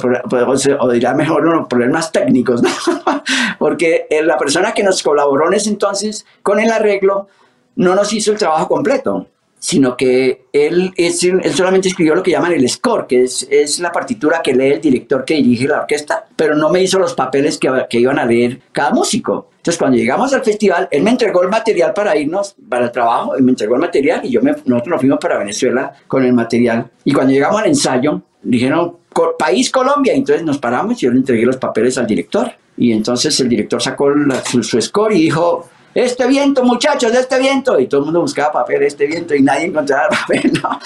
O dirá mejor unos problemas técnicos, ¿no? Porque la persona que nos colaboró en ese entonces con el arreglo no nos hizo el trabajo completo, sino que él, es, él solamente escribió lo que llaman el score, que es, es la partitura que lee el director que dirige la orquesta, pero no me hizo los papeles que, que iban a leer cada músico. Entonces, cuando llegamos al festival, él me entregó el material para irnos, para el trabajo, y me entregó el material, y yo me, nosotros nos fuimos para Venezuela con el material. Y cuando llegamos al ensayo, dijeron, país Colombia, entonces nos paramos y yo le entregué los papeles al director, y entonces el director sacó la, su, su score y dijo, este viento muchachos, este viento, y todo el mundo buscaba papel, este viento, y nadie encontraba el papel, ¿no?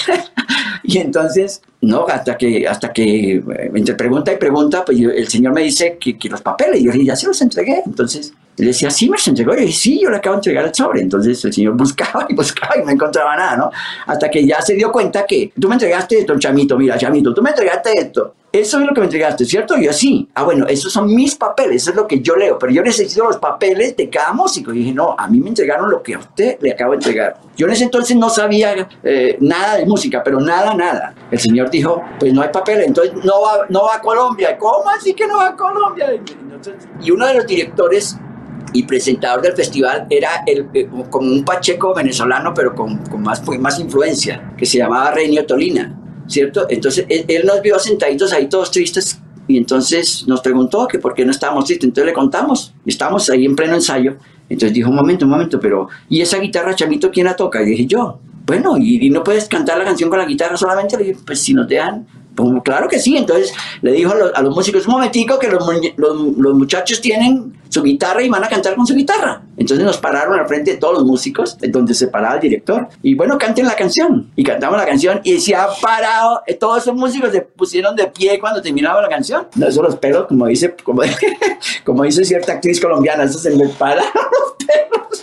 Y entonces, no, hasta que, hasta que entre pregunta y pregunta, pues yo, el señor me dice que, que los papeles, y yo le dije, ya se los entregué. Entonces él decía, sí, me los entregó. Y yo dije, sí, yo le acabo de entregar el sobre. Entonces el señor buscaba y buscaba y no encontraba nada, ¿no? Hasta que ya se dio cuenta que tú me entregaste esto, Chamito, mira, Chamito, tú me entregaste esto. Eso es lo que me entregaste, ¿cierto? Y yo, sí. Ah, bueno, esos son mis papeles, eso es lo que yo leo, pero yo necesito los papeles de cada músico. Y dije, no, a mí me entregaron lo que a usted le acabo de entregar. Yo en ese entonces no sabía eh, nada de música, pero nada, nada. El señor dijo, pues no hay papeles, entonces no va, no va a Colombia. ¿Cómo así que no va a Colombia? Entonces, y uno de los directores y presentador del festival era el, eh, como un pacheco venezolano, pero con, con más, más influencia, que se llamaba Renio Tolina, ¿cierto? Entonces él, él nos vio sentaditos ahí todos tristes, y entonces nos preguntó que por qué no estábamos tristes. Entonces le contamos, estábamos ahí en pleno ensayo. Entonces dijo, un momento, un momento, pero ¿y esa guitarra, Chamito, quién la toca? Y dije, yo. Bueno, ¿y, y no puedes cantar la canción con la guitarra solamente? Le dije, pues si nos dejan. Pues, claro que sí. Entonces le dijo a los, a los músicos, un momentico, que los, los, los muchachos tienen su guitarra y van a cantar con su guitarra. Entonces nos pararon al frente de todos los músicos, donde se paraba el director, y bueno, canten la canción. Y cantamos la canción y se ha parado, todos esos músicos se pusieron de pie cuando terminaba la canción. No, eso los pelos, como dice, como, como dice cierta actriz colombiana, eso se me pararon los pelos.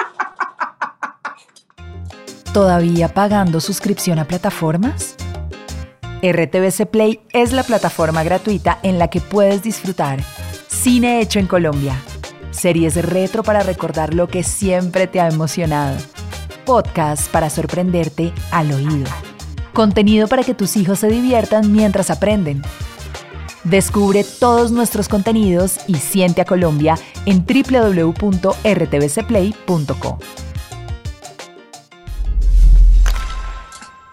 ¿Todavía pagando suscripción a plataformas? R T V C Play es la plataforma gratuita en la que puedes disfrutar cine hecho en Colombia, series retro para recordar lo que siempre te ha emocionado, podcasts para sorprenderte al oído, contenido para que tus hijos se diviertan mientras aprenden. Descubre todos nuestros contenidos y siente a Colombia en doble u doble u doble u punto r t v c play punto co.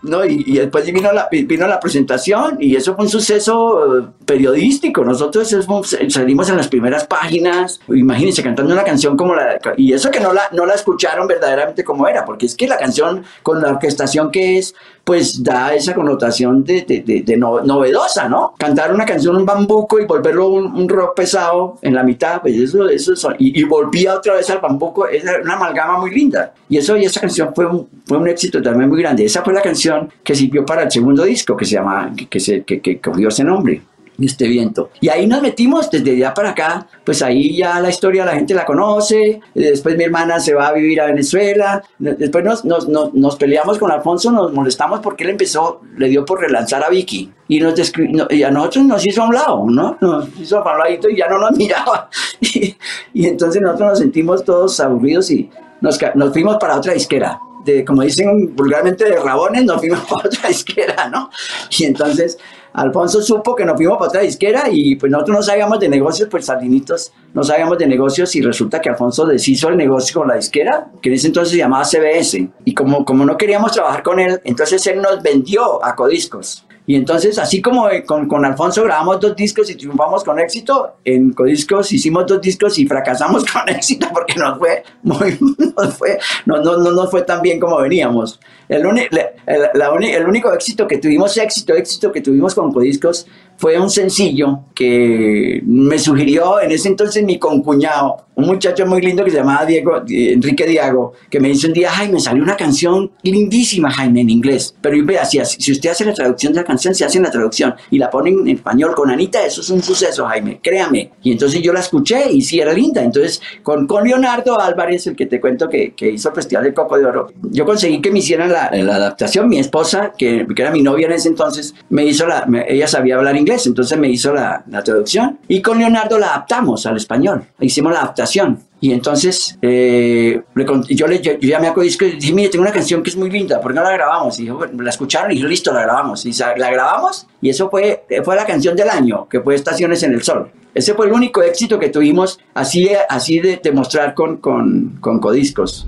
¿no? Y, y después vino la, vino la presentación y eso fue un suceso uh, periodístico. Nosotros hemos, salimos en las primeras páginas, imagínense, cantando una canción como la... Y eso que no la, no la escucharon verdaderamente como era, porque es que la canción con la orquestación que es, pues da esa connotación de, de, de, de no, novedosa, ¿no? Cantar una canción, un bambuco y volverlo un, un rock pesado en la mitad, pues eso, eso son, y, y volvía otra vez al bambuco, es una amalgama muy linda. Y eso, y esa canción fue un, fue un éxito también muy grande. Esa fue la canción que sirvió para el segundo disco, que se llama, que, que, se, que, que cogió ese nombre, Este Viento. Y ahí nos metimos desde allá para acá, pues ahí ya la historia la gente la conoce. Después mi hermana se va a vivir a Venezuela, después nos, nos, nos, nos peleamos con Alfonso, nos molestamos porque él empezó, le dio por relanzar a Vicky y, nos no, y a nosotros nos hizo a un lado, ¿no? Nos hizo a un ladito y ya no nos miraba y, y entonces nosotros nos sentimos todos aburridos y nos, nos fuimos para otra disquera. De, como dicen vulgarmente, de rabones, nos fuimos para otra disquera, ¿no? Y entonces Alfonso supo que nos fuimos para otra disquera y pues nosotros no sabíamos de negocios, pues sardinitos, no sabíamos de negocios y resulta que Alfonso deshizo el negocio con la disquera, que en ese entonces se llamaba C B S. Y como, como no queríamos trabajar con él, entonces él nos vendió a Codiscos. Y entonces, así como con, con Alfonso grabamos dos discos y triunfamos con éxito, en Codiscos hicimos dos discos y fracasamos con éxito porque nos fue muy, nos fue, no, no, no nos fue tan bien como veníamos. El, uni, el, la uni, el único éxito que tuvimos, éxito, éxito que tuvimos con Codiscos fue un sencillo que me sugirió en ese entonces mi concuñado, un muchacho muy lindo que se llamaba Diego, Enrique Diago, que me dice un día: Jaime, salió una canción lindísima, Jaime, en inglés. Pero yo vea, si, si usted hace la traducción de la canción, se hace la traducción y la ponen en español con Anita, eso es un suceso, Jaime, créame. Y entonces yo la escuché y sí era linda. Entonces con, con Leonardo Álvarez, el que te cuento que, que hizo el Festival del Coco de Oro, yo conseguí que me hicieran la, la adaptación. Mi esposa, que, que era mi novia en ese entonces, me hizo la, me, ella sabía hablar inglés, entonces me hizo la, la traducción y con Leonardo la adaptamos al español, hicimos la adaptación. Y entonces eh, le, yo, le, yo, yo llamé a Codiscos y dije: mire, tengo una canción que es muy linda, ¿por qué no la grabamos? Y dijo, bueno, la escucharon y dijo: listo, la grabamos. Y la grabamos y eso fue, fue la canción del año, que fue Estaciones en el Sol. Ese fue el único éxito que tuvimos así, así de, de mostrar con, con, con Codiscos.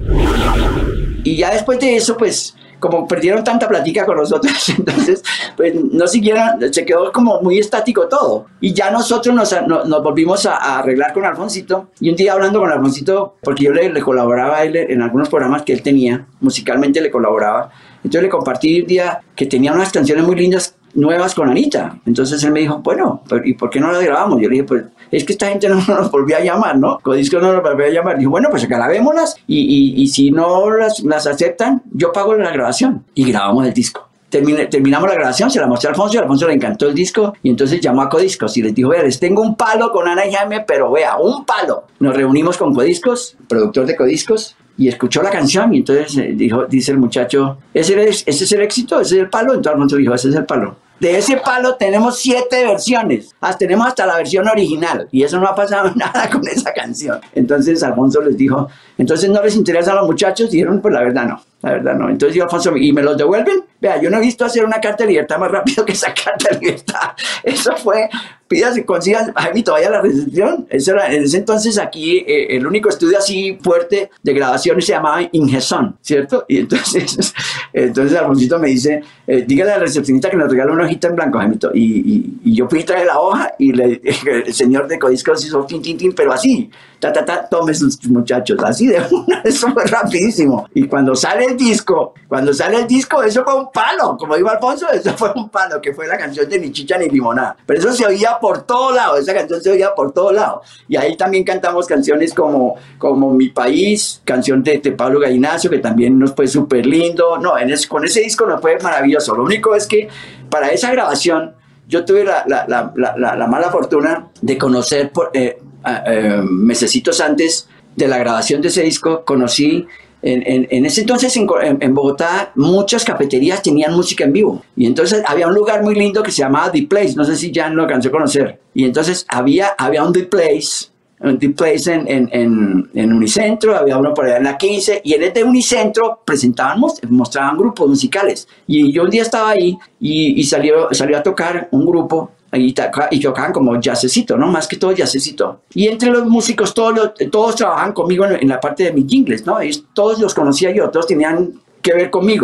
Y ya después de eso, pues, como perdieron tanta plática con nosotros, entonces pues no siguieron, se quedó como muy estático todo. Y ya nosotros nos, nos, nos volvimos a, a arreglar con Alfonsito. Y un día hablando con Alfonsito, porque yo le, le colaboraba a él en algunos programas que él tenía, musicalmente le colaboraba. Entonces le compartí un día que tenía unas canciones muy lindas nuevas con Anita. Entonces él me dijo: bueno, ¿y por qué no las grabamos? Yo le dije: pues es que esta gente no nos volvió a llamar, ¿no? Codiscos no nos volvió a llamar. Dijo: bueno, pues grabémoslas y, y, y si no las, las aceptan, yo pago la grabación. Y grabamos el disco. Terminé, terminamos la grabación, se la mostré a Alfonso y a Alfonso le encantó el disco y entonces llamó a Codiscos y les dijo: vea, les tengo un palo con Ana y Jaime, pero vea, un palo. Nos reunimos con Codiscos, productor de Codiscos, y escuchó la canción y entonces dijo, dice el muchacho: ¿ese es, ese es el éxito? ¿Ese es el palo? Entonces Alfonso dijo: ese es el palo. De ese palo tenemos siete versiones, hasta, tenemos hasta la versión original y eso no ha pasado nada con esa canción. Entonces Alfonso les dijo: entonces no les interesa a los muchachos. Dijeron: pues la verdad no, la verdad no. Entonces dijo Alfonso: ¿y me los devuelven? Vea, yo no he visto hacer una carta de libertad más rápido que esa carta de libertad. Eso fue, pídase, consigan, Jaime, todavía la recepción. Eso era, en ese entonces aquí eh, el único estudio así fuerte de grabaciones se llamaba Ingeson, ¿cierto? Y entonces, entonces Alfonsito me dice: eh, dígale a la recepcionista que nos regale una hojita en blanco, Jaimito. Y, y, y yo fui y traje la hoja y le, el señor de Codiscos hizo tin, tin, tin, pero así, ta, ta, ta, tome sus muchachos, así de una, eso fue rapidísimo. Y cuando sale el disco, cuando sale el disco, eso fue un palo, como dijo Alfonso, eso fue un palo, que fue la canción de Ni Chicha ni Limonada. Pero eso se oía por todos lados, esa canción se oía por todos lados. Y ahí también cantamos canciones como, como Mi País, canción de, de Pablo Gallinacio, que también nos fue súper lindo. No, en ese, con ese disco nos fue maravilloso. Lo único es que para esa grabación yo tuve la, la, la, la, la mala fortuna de conocer por, eh, eh, mesecitos antes de la grabación de ese disco, conocí En, en, en ese entonces en, en Bogotá muchas cafeterías tenían música en vivo y entonces había un lugar muy lindo que se llamaba The Place, no sé si ya lo alcancé a conocer, y entonces había, había un The Place, un The Place en, en, en, en Unicentro, había uno por allá en la quince y en este Unicentro presentaban, mostraban grupos musicales y yo un día estaba ahí y, y salió, salió a tocar un grupo y, y tocaban como jazzecito, ¿no? Más que todo jazzecito. Y entre los músicos, todos, los, todos trabajaban conmigo en, en la parte de mis jingles, ¿no? Ellos, todos los conocía yo, todos tenían que ver conmigo.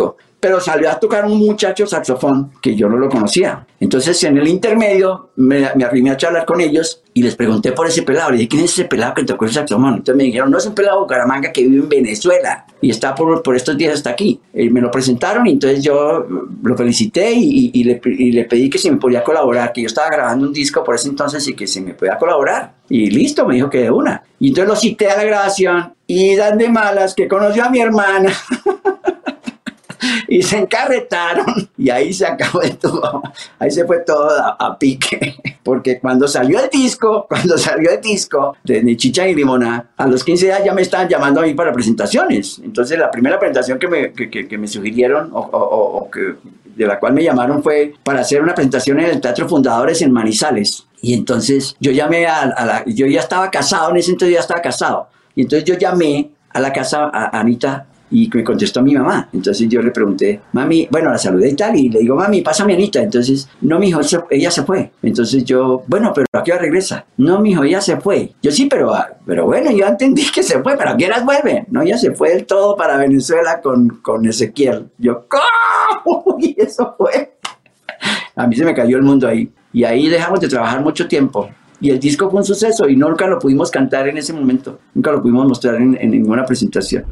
pero salió a tocar un muchacho saxofón que yo no lo conocía. Entonces en el intermedio me, me arrimé a charlar con ellos y les pregunté por ese pelado. Le dije, ¿quién es ese pelado que tocó el saxofón? Entonces me dijeron, no, es un pelado de Bucaramanga que vive en Venezuela y está por, por estos días hasta aquí. Y me lo presentaron y entonces yo lo felicité y, y, y, le, y le pedí que si me podía colaborar, que yo estaba grabando un disco por ese entonces y que si me podía colaborar. Y listo, me dijo que de una. Y entonces lo cité a la grabación y dan de malas que conoció a mi hermana. Y se encarretaron y ahí se acabó de todo, ahí se fue todo a, a pique, porque cuando salió el disco, cuando salió el disco de, de Chicha y Limonada, a los quince días ya me estaban llamando a mí para presentaciones. Entonces la primera presentación que me, que, que, que me sugirieron o, o, o que, de la cual me llamaron fue para hacer una presentación en el Teatro Fundadores en Manizales. Y entonces yo llamé a, a la, yo ya estaba casado, en ese entonces ya estaba casado, y entonces yo llamé a la casa a, a Anita. Y me contestó mi mamá. Entonces yo le pregunté, mami, bueno, la saludé y tal, y le digo, mami, pásame a Anita. Entonces, no, mijo, ella se fue. Entonces yo, bueno, pero ¿a qué hora regresa? No, mijo, ella se fue. Yo sí, pero, pero bueno, yo entendí que se fue, pero ¿a qué horas vuelve? No, ella se fue del todo para Venezuela con, con Ezequiel. Yo, ¿cómo? Y eso fue. A mí se me cayó el mundo ahí. Y ahí dejamos de trabajar mucho tiempo. Y el disco fue un suceso y nunca lo pudimos cantar en ese momento. Nunca lo pudimos mostrar en, en ninguna presentación.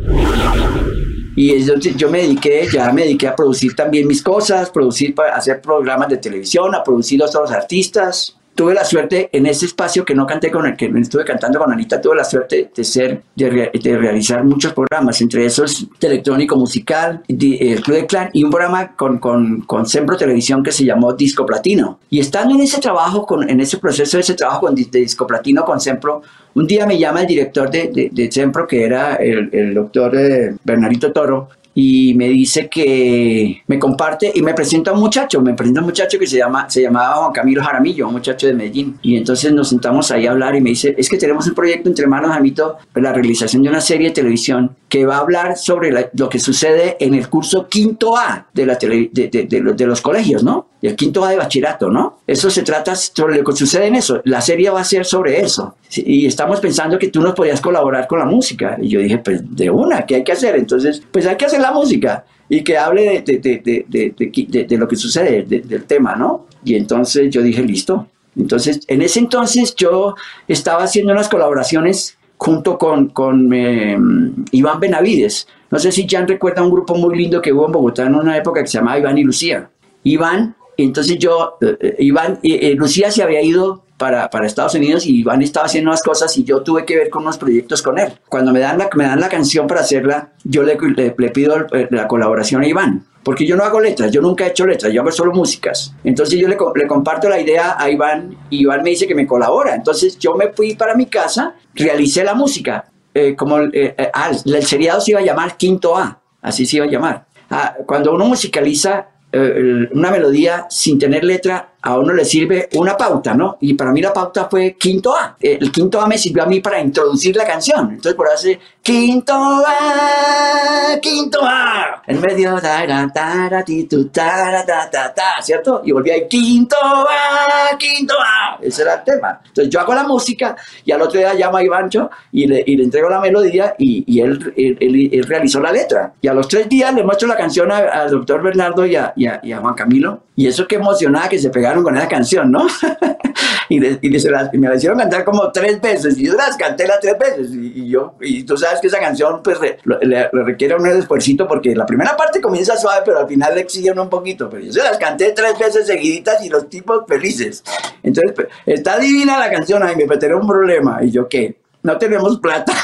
Y entonces yo me dediqué, ya me dediqué a producir también mis cosas, producir, para hacer programas de televisión, a producir a otros artistas. Tuve la suerte en ese espacio que no canté con el que estuve cantando con Anita, tuve la suerte de ser, de, re, de realizar muchos programas, entre esos de electrónico musical, de, el Club de Clan y un programa con, con, con Sempro Televisión que se llamó Disco Platino. Y estando en ese trabajo, con, en ese proceso de ese trabajo con, de Disco Platino con Sempro, un día me llama el director de, de, de Sempro, que era el, el doctor eh, Bernardito Toro, y me dice que me comparte y me presenta a un muchacho, me presenta a un muchacho que se, llama, se llamaba Juan Camilo Jaramillo, un muchacho de Medellín. Y entonces nos sentamos ahí a hablar y me dice, es que tenemos un proyecto entre manos, Jamito, la realización de una serie de televisión que va a hablar sobre la, lo que sucede en el curso quinto A de, la tele, de, de, de, de, de los colegios, ¿no? El quinto A de bachillerato, ¿no? Eso se trata sobre lo que sucede en eso. La serie va a ser sobre eso. Y estamos pensando que tú nos podías colaborar con la música. Y yo dije, pues de una, ¿qué hay que hacer? Entonces, pues hay que hacer la música y que hable de, de, de, de, de, de, de, de lo que sucede, de, del tema, ¿no? Y entonces yo dije, listo. Entonces, en ese entonces yo estaba haciendo unas colaboraciones junto con, con eh, Iván Benavides. No sé si Jan recuerda un grupo muy lindo que hubo en Bogotá en una época que se llamaba Iván y Lucía. Iván, entonces yo, eh, Iván, eh, Lucía se había ido para, para Estados Unidos y Iván estaba haciendo unas cosas y yo tuve que ver con unos proyectos con él. Cuando me dan la, me dan la canción para hacerla, yo le, le, le pido la colaboración a Iván, porque yo no hago letras, yo nunca he hecho letras, yo hago solo músicas. Entonces yo le, le comparto la idea a Iván y Iván me dice que me colabora. Entonces yo me fui para mi casa, realicé la música. Eh, como eh, eh, ah, el seriado se iba a llamar Quinto A, así se iba a llamar. Ah, cuando uno musicaliza eh, una melodía sin tener letra, a uno le sirve una pauta, ¿no? Y para mí la pauta fue Quinto A. El Quinto A me sirvió a mí para introducir la canción. Entonces por eso Quinto A, Quinto A. En medio, tara, tara, titu, tara, ta, ta, ta, ¿cierto? Y volví ahí, Quinto A, Quinto A. Ese era el tema. Entonces yo hago la música y al otro día llamo a Ivancho y le, y le entrego la melodía y, y él, él, él, él realizó la letra. Y a los tres días le muestro la canción al doctor Bernardo y a, y, a, y a Juan Camilo. Y eso qué emocionada que se pegaron con esa canción, ¿no? y, de, y, de se las, y me la hicieron cantar como tres veces, y yo las canté las tres veces, y, y yo, y tú sabes que esa canción pues re, le, le requiere un esfuercito, porque la primera parte comienza suave, pero al final le exige un poquito, pero yo se las canté tres veces seguiditas y los tipos felices. Entonces, pues, está divina la canción, ay, me meteré un problema, y yo, ¿qué? No tenemos plata.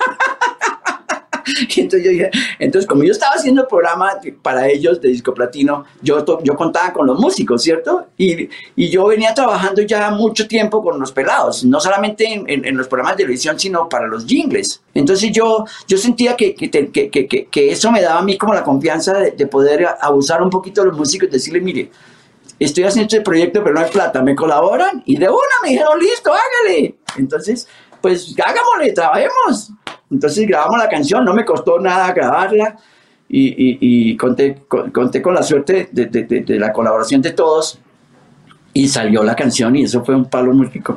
Entonces, yo dije, entonces como yo estaba haciendo el programa para ellos de Disco Platino, yo, yo contaba con los músicos, ¿cierto? Y, y yo venía trabajando ya mucho tiempo con los pelados, no solamente en, en, en los programas de televisión, sino para los jingles. Entonces yo, yo sentía que, que, que, que, que, que eso me daba a mí como la confianza de, de poder abusar un poquito de los músicos y decirle, mire, estoy haciendo este proyecto, pero no hay plata, ¿me colaboran? Y de una me dijeron, listo, hágale. Entonces, pues hagámosle, trabajemos. Entonces grabamos la canción, no me costó nada grabarla y, y, y conté, con, conté con la suerte de, de, de, de la colaboración de todos y salió la canción y eso fue un palo muy rico.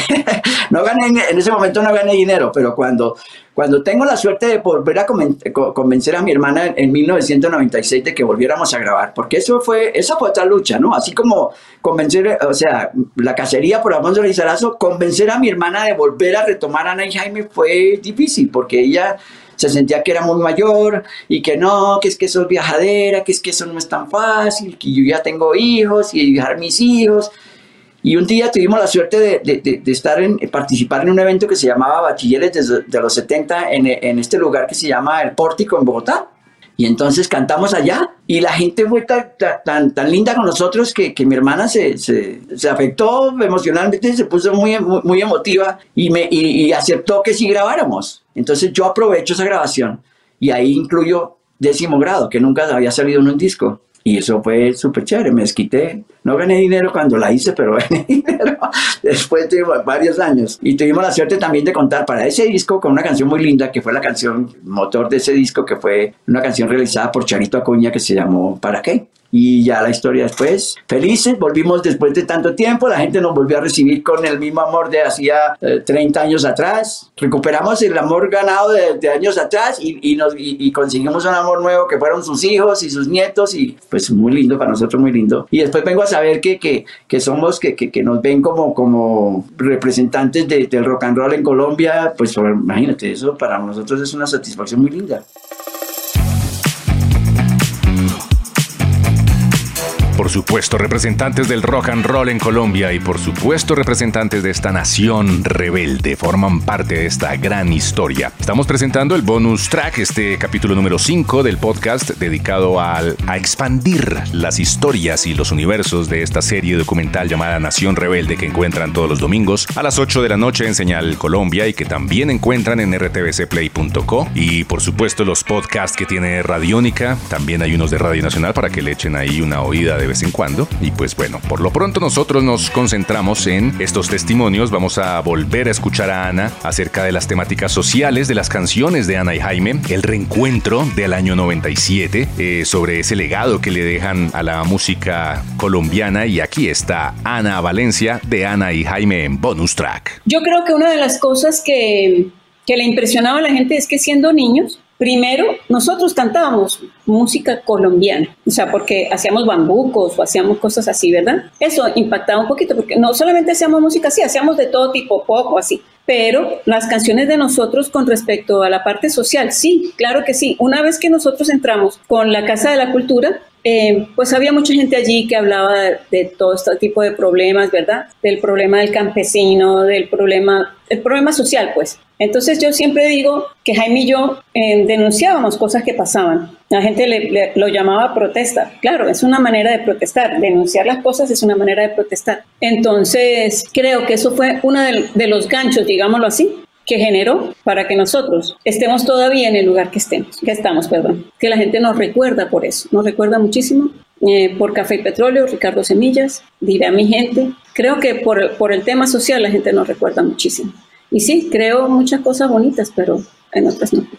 no gané, en ese momento no gané dinero, pero cuando, cuando tengo la suerte de volver a convencer a mi hermana en mil novecientos noventa y seis de que volviéramos a grabar, porque eso fue, esa fue otra lucha, ¿no? Así como convencer, o sea, la cacería por Alfonso Lizarazo, convencer a mi hermana de volver a retomar a Ana y Jaime fue difícil, porque ella se sentía que era muy mayor y que no, que es que eso es viajadera, que es que eso no es tan fácil, que yo ya tengo hijos y dejar mis hijos. Y un día tuvimos la suerte de, de, de, de estar en, participar en un evento que se llamaba Bachilleres de, de los setenta en, en este lugar que se llama El Pórtico en Bogotá. Y entonces cantamos allá y la gente fue tan, tan, tan linda con nosotros que, que mi hermana se, se, se afectó emocionalmente, se puso muy, muy, muy emotiva y, me, y, y aceptó que sí grabáramos. Entonces yo aprovecho esa grabación y ahí incluyo Décimo Grado, que nunca había salido en un disco. Y eso fue súper chévere, me desquité. No gané dinero cuando la hice, pero gané dinero después de varios años. Y tuvimos la suerte también de contar para ese disco con una canción muy linda, que fue la canción motor de ese disco, que fue una canción realizada por Charito Acuña que se llamó ¿Para qué? Y ya la historia después, felices, volvimos después de tanto tiempo, la gente nos volvió a recibir con el mismo amor de hacía eh, treinta años atrás, recuperamos el amor ganado de, de años atrás y, y, nos, y, y conseguimos un amor nuevo que fueron sus hijos y sus nietos y pues muy lindo, para nosotros muy lindo. Y después vengo a saber que, que, que somos, que, que, que nos ven como, como representantes de, del rock and roll en Colombia, pues imagínate, eso para nosotros es una satisfacción muy linda. Por supuesto, representantes del rock and roll en Colombia y por supuesto representantes de esta nación rebelde forman parte de esta gran historia. Estamos presentando el bonus track, este capítulo número cinco del podcast dedicado al, a expandir las historias y los universos de esta serie documental llamada Nación Rebelde que encuentran todos los domingos a las ocho de la noche en Señal Colombia y que también encuentran en r t v c play punto co y por supuesto los podcasts que tiene Radiónica, también hay unos de Radio Nacional para que le echen ahí una oída de vez en cuando. Y pues bueno, por lo pronto nosotros nos concentramos en estos testimonios. Vamos a volver a escuchar a Ana acerca de las temáticas sociales de las canciones de Ana y Jaime, el reencuentro del año noventa y siete, eh, sobre ese legado que le dejan a la música colombiana. Y aquí está Ana Valencia de Ana y Jaime en Bonus Track. Yo creo que una de las cosas que, que le impresionaba a la gente es que siendo niños, primero, nosotros cantábamos música colombiana, o sea, porque hacíamos bambucos o hacíamos cosas así, ¿verdad? Eso impactaba un poquito, porque no solamente hacíamos música así, hacíamos de todo tipo, pop o así, pero las canciones de nosotros con respecto a la parte social, sí, claro que sí. Una vez que nosotros entramos con la Casa de la Cultura, Eh, pues había mucha gente allí que hablaba de, de todo este tipo de problemas, ¿verdad? Del problema del campesino, del problema, el problema social, pues. Entonces yo siempre digo que Jaime y yo eh, denunciábamos cosas que pasaban. La gente le, le, lo llamaba protesta. Claro, es una manera de protestar. Denunciar las cosas es una manera de protestar. Entonces creo que eso fue uno de, de los ganchos, digámoslo así, que generó para que nosotros estemos todavía en el lugar que estemos, que estamos, perdón, que la gente nos recuerda por eso, nos recuerda muchísimo eh, por Café y Petróleo, Ricardo Semillas, diré a mi gente, creo que por, por el tema social la gente nos recuerda muchísimo. Y sí, creo muchas cosas bonitas, pero en otras no.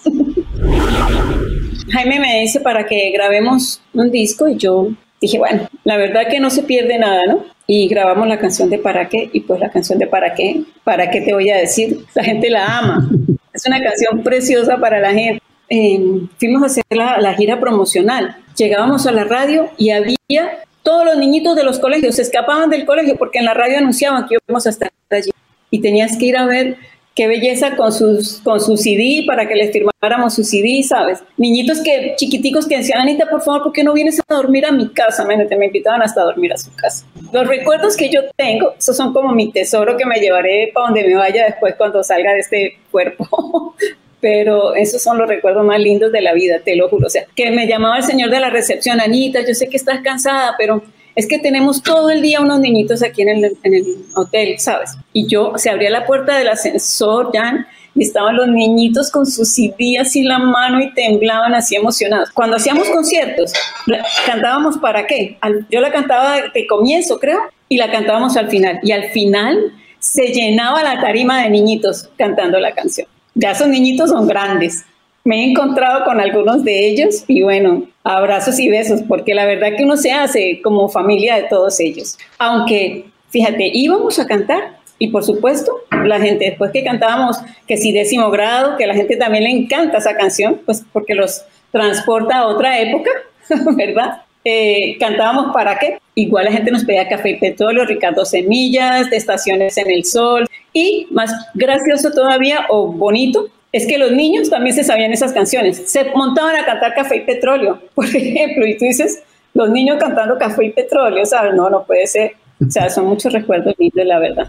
Jaime me dice para que grabemos un disco y yo dije, bueno, la verdad que no se pierde nada, ¿no? Y grabamos la canción de ¿Para qué? Y pues la canción de ¿Para qué? ¿Para qué te voy a decir? La gente la ama. Es una canción preciosa para la gente. Eh, fuimos a hacer la, la gira promocional. Llegábamos a la radio y había todos los niñitos de los colegios, se escapaban del colegio porque en la radio anunciaban que íbamos a estar allí. Y tenías que ir a ver qué belleza con sus con su C D para que les firmáramos su C D, ¿sabes? Niñitos que chiquiticos que decían, Anita, por favor, ¿por qué no vienes a dormir a mi casa? Me, me invitaban hasta a dormir a su casa. Los recuerdos que yo tengo, esos son como mi tesoro que me llevaré para donde me vaya después cuando salga de este cuerpo. Pero esos son los recuerdos más lindos de la vida, te lo juro. O sea, que me llamaba el señor de la recepción, Anita, yo sé que estás cansada, pero es que tenemos todo el día unos niñitos aquí en el, en el hotel, ¿sabes? Y yo, se abría la puerta del ascensor, Jan, y estaban los niñitos con su C D así en la mano y temblaban así emocionados. Cuando hacíamos conciertos, la, cantábamos ¿Para qué? Al, yo la cantaba de comienzo, creo, y la cantábamos al final. Y al final se llenaba la tarima de niñitos cantando la canción. Ya esos niñitos son grandes. Me he encontrado con algunos de ellos y bueno, abrazos y besos, porque la verdad que uno se hace como familia de todos ellos. Aunque, fíjate, íbamos a cantar Y por supuesto, la gente, después que cantábamos que si décimo grado, que a la gente también le encanta esa canción, pues porque los transporta a otra época, ¿verdad? Eh, cantábamos ¿para qué? Igual la gente nos pedía Café y Petróleo, Ricardo Semillas, de Estaciones en el Sol. Y más gracioso todavía, o bonito, es que los niños también se sabían esas canciones. Se montaban a cantar Café y Petróleo, por ejemplo, y tú dices, los niños cantando Café y Petróleo, ¿sabes? No, no puede ser. O sea, son muchos recuerdos lindos, la verdad.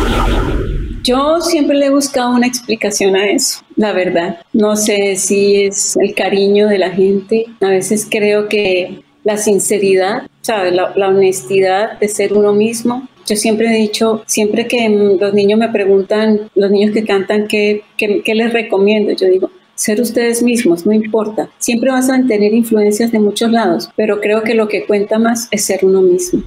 Yo siempre le he buscado una explicación a eso, la verdad. No sé si es el cariño de la gente. A veces creo que la sinceridad, ¿sabes? La, la honestidad de ser uno mismo. Yo siempre he dicho, siempre que los niños me preguntan, los niños que cantan, ¿qué, qué, qué les recomiendo? Yo digo, ser ustedes mismos, no importa. Siempre vas a tener influencias de muchos lados, pero creo que lo que cuenta más es ser uno mismo.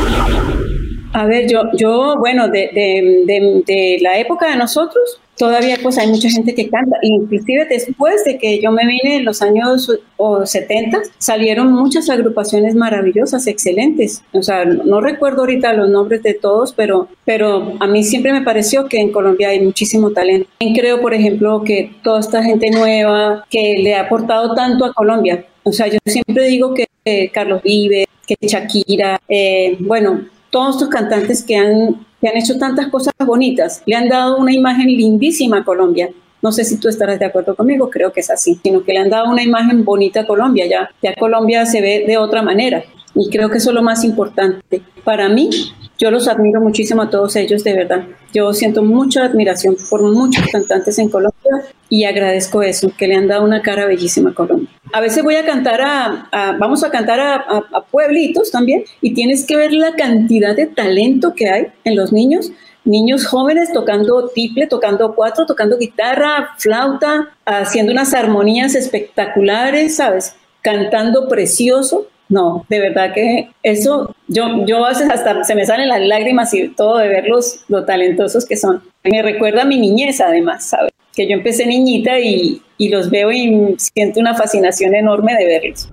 A ver, yo, yo bueno, de, de, de, de la época de nosotros, todavía pues hay mucha gente que canta. Inclusive después de que yo me vine en los años setenta, salieron muchas agrupaciones maravillosas, excelentes. O sea, no, no recuerdo ahorita los nombres de todos, pero, pero a mí siempre me pareció que en Colombia hay muchísimo talento. Creo, por ejemplo, que toda esta gente nueva que le ha aportado tanto a Colombia. O sea, yo siempre digo que eh, Carlos Vives, que Shakira, eh, bueno, todos estos cantantes que han, que han hecho tantas cosas bonitas, le han dado una imagen lindísima a Colombia. No sé si tú estarás de acuerdo conmigo, creo que es así, sino que le han dado una imagen bonita a Colombia. Ya, ya Colombia se ve de otra manera y creo que eso es lo más importante. Para mí, yo los admiro muchísimo a todos ellos, de verdad. Yo siento mucha admiración por muchos cantantes en Colombia y agradezco eso, que le han dado una cara bellísima a Colombia. A veces voy a cantar a, a vamos a cantar a, a, a pueblitos también y tienes que ver la cantidad de talento que hay en los niños. Niños jóvenes tocando tiple, tocando cuatro, tocando guitarra, flauta, haciendo unas armonías espectaculares, ¿sabes? Cantando precioso. No, de verdad que eso, yo, yo a veces hasta se me salen las lágrimas y todo de verlos, lo talentosos que son. Me recuerda a mi niñez además, ¿sabes? Que yo empecé niñita y, y los veo y siento una fascinación enorme de verlos.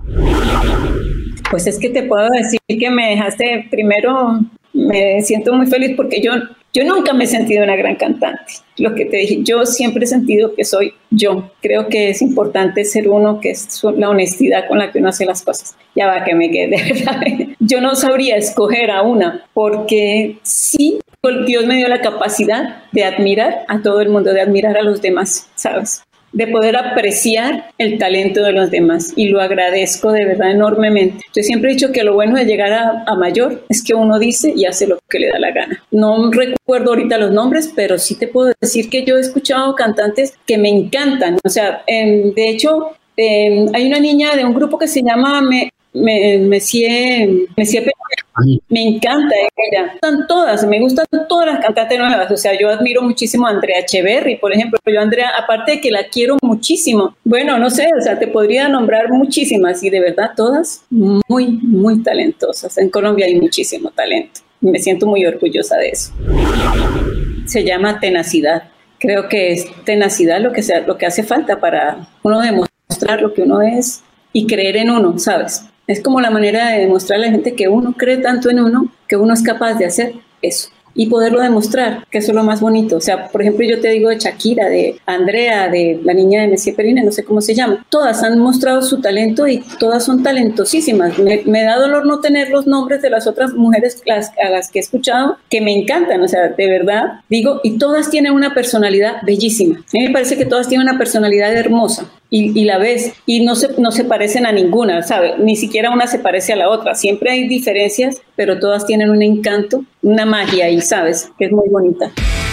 Pues es que te puedo decir que me dejaste, primero me siento muy feliz porque yo, yo nunca me he sentido una gran cantante. Lo que te dije, yo siempre he sentido que soy yo. Creo que es importante ser uno, que es la honestidad con la que uno hace las cosas. Ya va que me quede, de verdad. Yo no sabría escoger a una porque sí, Dios me dio la capacidad de admirar a todo el mundo, de admirar a los demás, ¿sabes? De poder apreciar el talento de los demás y lo agradezco de verdad enormemente. Yo siempre he dicho que lo bueno de llegar a, a mayor es que uno dice y hace lo que le da la gana. No recuerdo ahorita los nombres, pero sí te puedo decir que yo he escuchado cantantes que me encantan. O sea, eh, de hecho, eh, hay una niña de un grupo que se llama Me, Me, Messier, Messier Peña. Me encanta ella, están todas, me gustan todas las cantantes nuevas, o sea, yo admiro muchísimo a Andrea Echeverry, por ejemplo. Yo Andrea, aparte de que la quiero muchísimo, bueno, no sé, o sea, te podría nombrar muchísimas y de verdad todas muy, muy talentosas. En Colombia hay muchísimo talento, me siento muy orgullosa de eso. Se llama tenacidad, creo que es tenacidad lo que, sea, lo que hace falta para uno demostrar lo que uno es y creer en uno, ¿sabes? Es como la manera de demostrar a la gente que uno cree tanto en uno, que uno es capaz de hacer eso y poderlo demostrar, que eso es lo más bonito. O sea, por ejemplo, yo te digo de Shakira, de Andrea, de la niña de Messier Peña, no sé cómo se llama. Todas han mostrado su talento y todas son talentosísimas. Me, me da dolor no tener los nombres de las otras mujeres las, a las que he escuchado, que me encantan, o sea, de verdad, digo, y todas tienen una personalidad bellísima. A mí me parece que todas tienen una personalidad hermosa. Y, y la ves, y no se, no se parecen a ninguna, ¿sabes? Ni siquiera una se parece a la otra. Siempre hay diferencias, pero todas tienen un encanto, una magia ahí, ¿sabes? Que es muy bonita.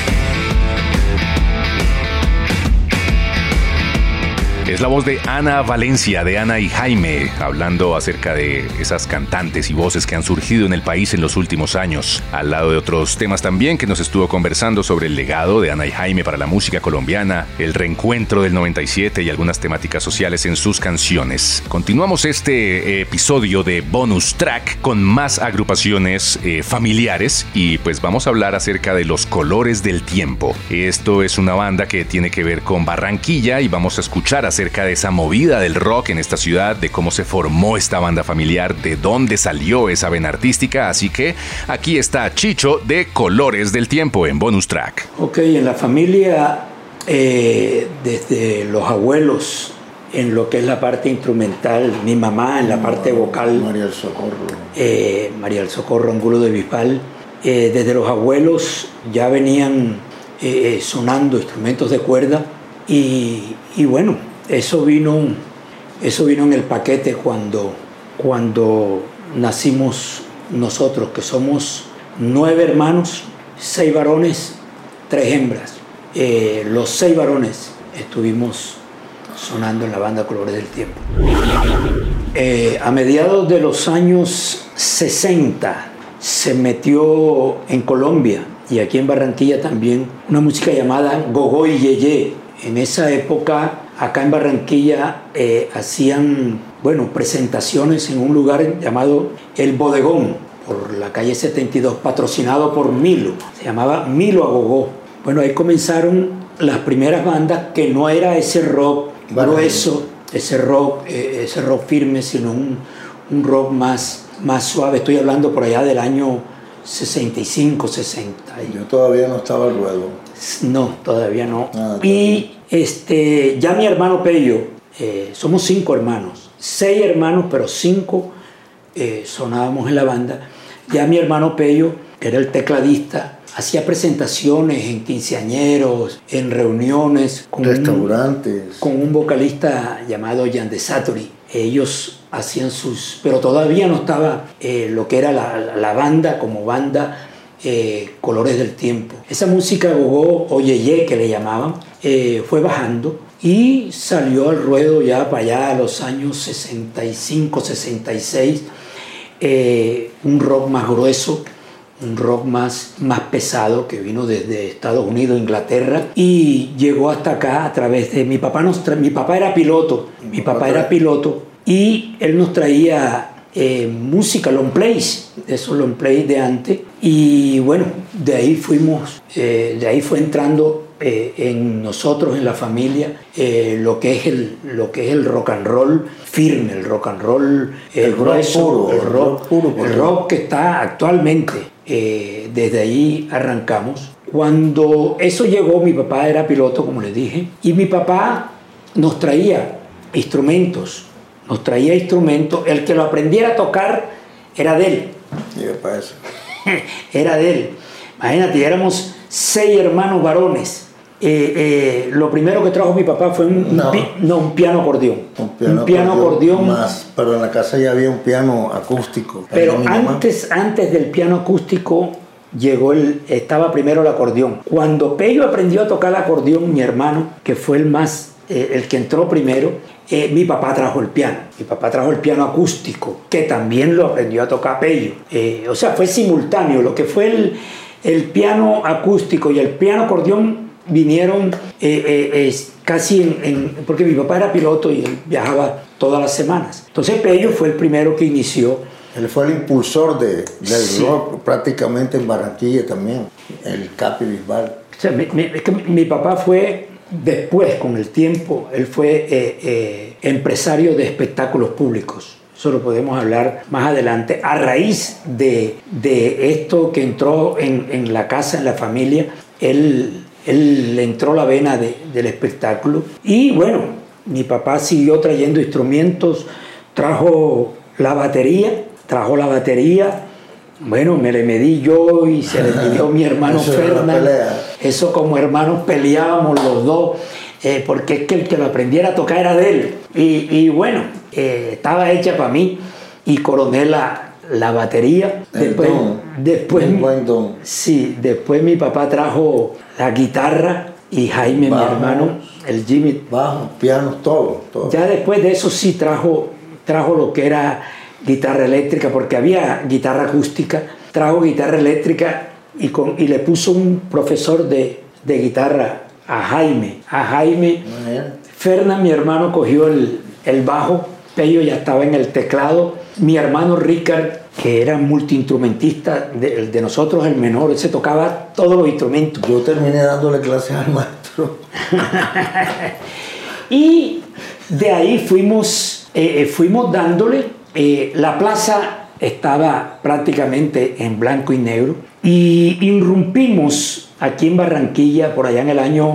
Es la voz de Ana Valencia, de Ana y Jaime, hablando acerca de esas cantantes y voces que han surgido en el país en los últimos años, al lado de otros temas también que nos estuvo conversando sobre el legado de Ana y Jaime para la música colombiana, el reencuentro del noventa y siete y algunas temáticas sociales en sus canciones. Continuamos este episodio de Bonus Track con más agrupaciones eh, familiares y pues vamos a hablar acerca de Los Colores del Tiempo. Esto es una banda que tiene que ver con Barranquilla y vamos a escuchar a acerca de esa movida del rock en esta ciudad, de cómo se formó esta banda familiar, de dónde salió esa vena artística. Así que aquí está Chicho de Colores del Tiempo en Bonus Track. Ok, en la familia, eh, desde los abuelos, en lo que es la parte instrumental, mi mamá en la parte vocal, María del Socorro, eh, María del Socorro Angulo de Bisbal, eh, desde los abuelos ya venían eh, sonando instrumentos de cuerda y, y bueno, eso vino, eso vino en el paquete cuando, cuando nacimos nosotros, que somos nueve hermanos, seis varones, tres hembras. Eh, los seis varones estuvimos sonando en la banda Colores del Tiempo. Eh, a mediados de los años sesenta se metió en Colombia y aquí en Barranquilla también una música llamada Gogó y Yeye. En esa época acá en Barranquilla eh, hacían, bueno, presentaciones en un lugar llamado El Bodegón, por la calle setenta y dos, patrocinado por Milo. Se llamaba Milo a Gogó. Bueno, ahí comenzaron las primeras bandas, que no era ese rock grueso, ese rock, eh, ese rock firme, sino un, un rock más, más suave. Estoy hablando por allá del año sesenta y cinco, sesenta. Yo todavía no estaba al ruedo. No, todavía no. Ah, y este, ya mi hermano Pello, eh, somos cinco hermanos, seis hermanos, pero cinco eh, sonábamos en la banda. Ya mi hermano Pello, que era el tecladista, hacía presentaciones en quinceañeros, en reuniones, con restaurantes, un, con un vocalista llamado Jan de Satori. Ellos hacían sus... pero todavía no estaba eh, lo que era la, la banda como banda eh, Colores del Tiempo. Esa música Gogó o Yeye, que le llamaban, eh, fue bajando y salió al ruedo ya para allá a los años sesenta y cinco, sesenta y seis, eh, un rock más grueso, un rock más, más pesado, que vino desde Estados Unidos, Inglaterra, y llegó hasta acá a través de mi papá. Nos tra... Mi papá era piloto, mi papá era piloto, y él nos traía eh, música, long plays, esos long plays de antes, y bueno, de ahí fuimos, eh, de ahí fue entrando eh, en nosotros, en la familia, eh, lo que es el, lo que es el rock and roll firme, el rock and roll eh, el grueso, rock puro, el rock, el rock, puro, el rock que está actualmente. Eh, desde ahí arrancamos. Cuando eso llegó, mi papá era piloto, como les dije, y mi papá nos traía instrumentos, nos traía instrumentos. El que lo aprendiera a tocar era de él. Era de él. Imagínate, éramos seis hermanos varones. Eh, eh, lo primero que trajo mi papá fue un, no. un, pi, no, un piano acordeón. Un piano, un piano acordeón, acordeón más, pero en la casa ya había un piano acústico. Pero antes, antes del piano acústico llegó el, estaba primero el acordeón. Cuando Pello aprendió a tocar el acordeón, mi hermano, que fue el más, eh, el que entró primero, eh, mi papá trajo el piano. Mi papá trajo el piano acústico, que también lo aprendió a tocar Pello. Eh, o sea, fue simultáneo. Lo que fue el, el piano acústico y el piano acordeón vinieron eh, eh, eh, casi en, en... porque mi papá era piloto y él viajaba todas las semanas. Entonces Pello fue el primero que inició. Él fue el impulsor de, del sí. rock prácticamente en Barranquilla también, el Capi Bisbal. O sea, mi, mi, es que mi papá fue, después, con el tiempo, él fue eh, eh, empresario de espectáculos públicos. Eso lo podemos hablar más adelante. A raíz de, de esto que entró en, en la casa, en la familia, él... Él le entró la vena de, del espectáculo. Y bueno, mi papá siguió trayendo instrumentos, trajo la batería, trajo la batería. Bueno, me le medí yo y se le midió mi hermano Fernando. Eso como hermanos peleábamos los dos, eh, porque es que el que lo aprendiera a tocar era de él. Y, y bueno, eh, estaba hecha para mí y coroné la... la batería. El después, don, después, un buen don. Sí, después mi papá trajo la guitarra y Jaime, bajo, mi hermano, el Jimmy. Bajo, piano, todo, todo. Ya después de eso sí trajo, trajo lo que era guitarra eléctrica, porque había guitarra acústica. Trajo guitarra eléctrica y, con, y le puso un profesor de, de guitarra a Jaime. A Jaime. Fernan, mi hermano, cogió el, el bajo. Pello ya estaba en el teclado. Mi hermano Ricard, que era multiinstrumentista, de, de nosotros el menor, él se tocaba todos los instrumentos. Yo terminé dándole clases al maestro. Y de ahí fuimos, eh, fuimos dándole. Eh, la plaza estaba prácticamente en blanco y negro y irrumpimos aquí en Barranquilla por allá en el año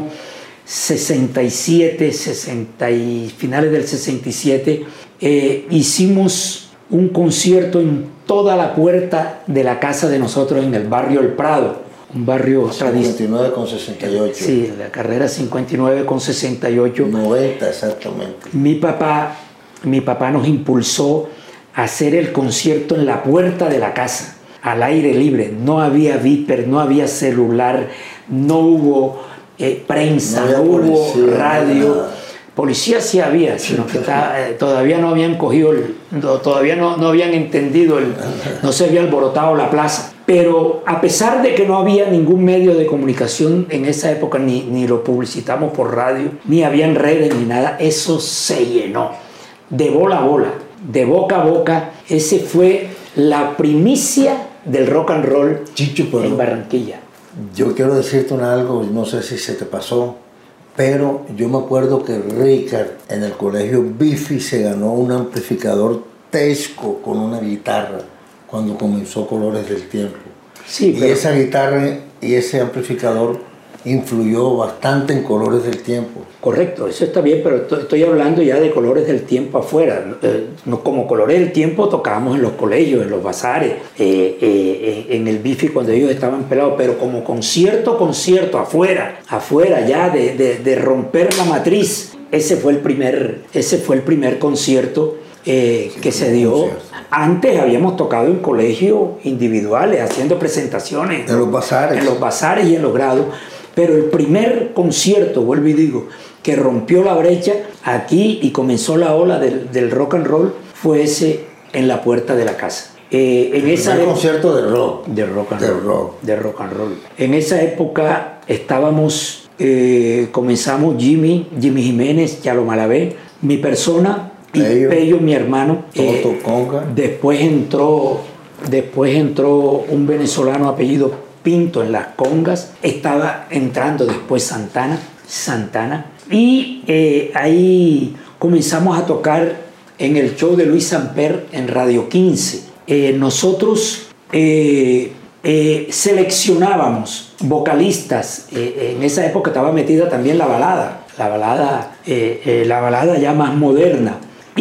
sesenta y siete, sesenta y, finales del sesenta y siete, eh, hicimos un concierto en toda la puerta de la casa de nosotros en el barrio El Prado, un barrio tradicional. cincuenta y nueve con sesenta y ocho. Sí, la carrera cincuenta y nueve con sesenta y ocho. noventa exactamente. Mi papá, mi papá nos impulsó a hacer el concierto en la puerta de la casa, al aire libre. No había viper, no había celular, no hubo eh, prensa, no, no hubo policía, radio. Nada. Policía sí había, sino que está, eh, todavía no habían cogido, el, no, todavía no, no habían entendido, el, no se había alborotado la plaza. Pero a pesar de que no había ningún medio de comunicación en esa época, ni, ni lo publicitamos por radio, ni habían redes ni nada, eso se llenó de bola a bola, de boca a boca. Ese fue la primicia del rock and roll, Chicho, pero en Barranquilla. Yo quiero decirte algo, no sé si se te pasó, pero yo me acuerdo que Richard en el colegio Bifi se ganó un amplificador Tesco con una guitarra cuando comenzó Colores del Tiempo. Sí, pero... Y esa guitarra y ese amplificador influyó bastante en Colores del Tiempo. Correcto, eso está bien, pero estoy hablando ya de Colores del Tiempo afuera. Eh, no, como Colores del Tiempo tocábamos en los colegios, en los bazares, eh, eh, en el Bifi cuando ellos estaban pelados, pero como concierto, concierto, afuera, afuera ya de, de, de romper la matriz. Ese fue el primer, ese fue el primer concierto eh, sí, que se dio. Concierto. Antes habíamos tocado en colegios individuales, haciendo presentaciones. En los bazares. En los bazares y en los grados. Pero el primer concierto, vuelvo y digo, que rompió la brecha aquí y comenzó la ola del, del rock and roll fue ese en la puerta de la casa. Eh, en el esa primer época, concierto de rock. De rock and de roll, rock. De rock and roll. En esa época estábamos, eh, comenzamos Jimmy, Jimmy Jiménez, Chalo Malavé, mi persona y Pello, Pello mi hermano. Toto eh, Conga. Después entró, después entró un venezolano apellido Pinto en las congas, estaba entrando después Santana, Santana, y eh, ahí comenzamos a tocar en el show de Luis Samper en Radio quince. Eh, nosotros eh, eh, seleccionábamos vocalistas, eh, en esa época estaba metida también la balada, la balada, eh, eh, la balada ya más moderna.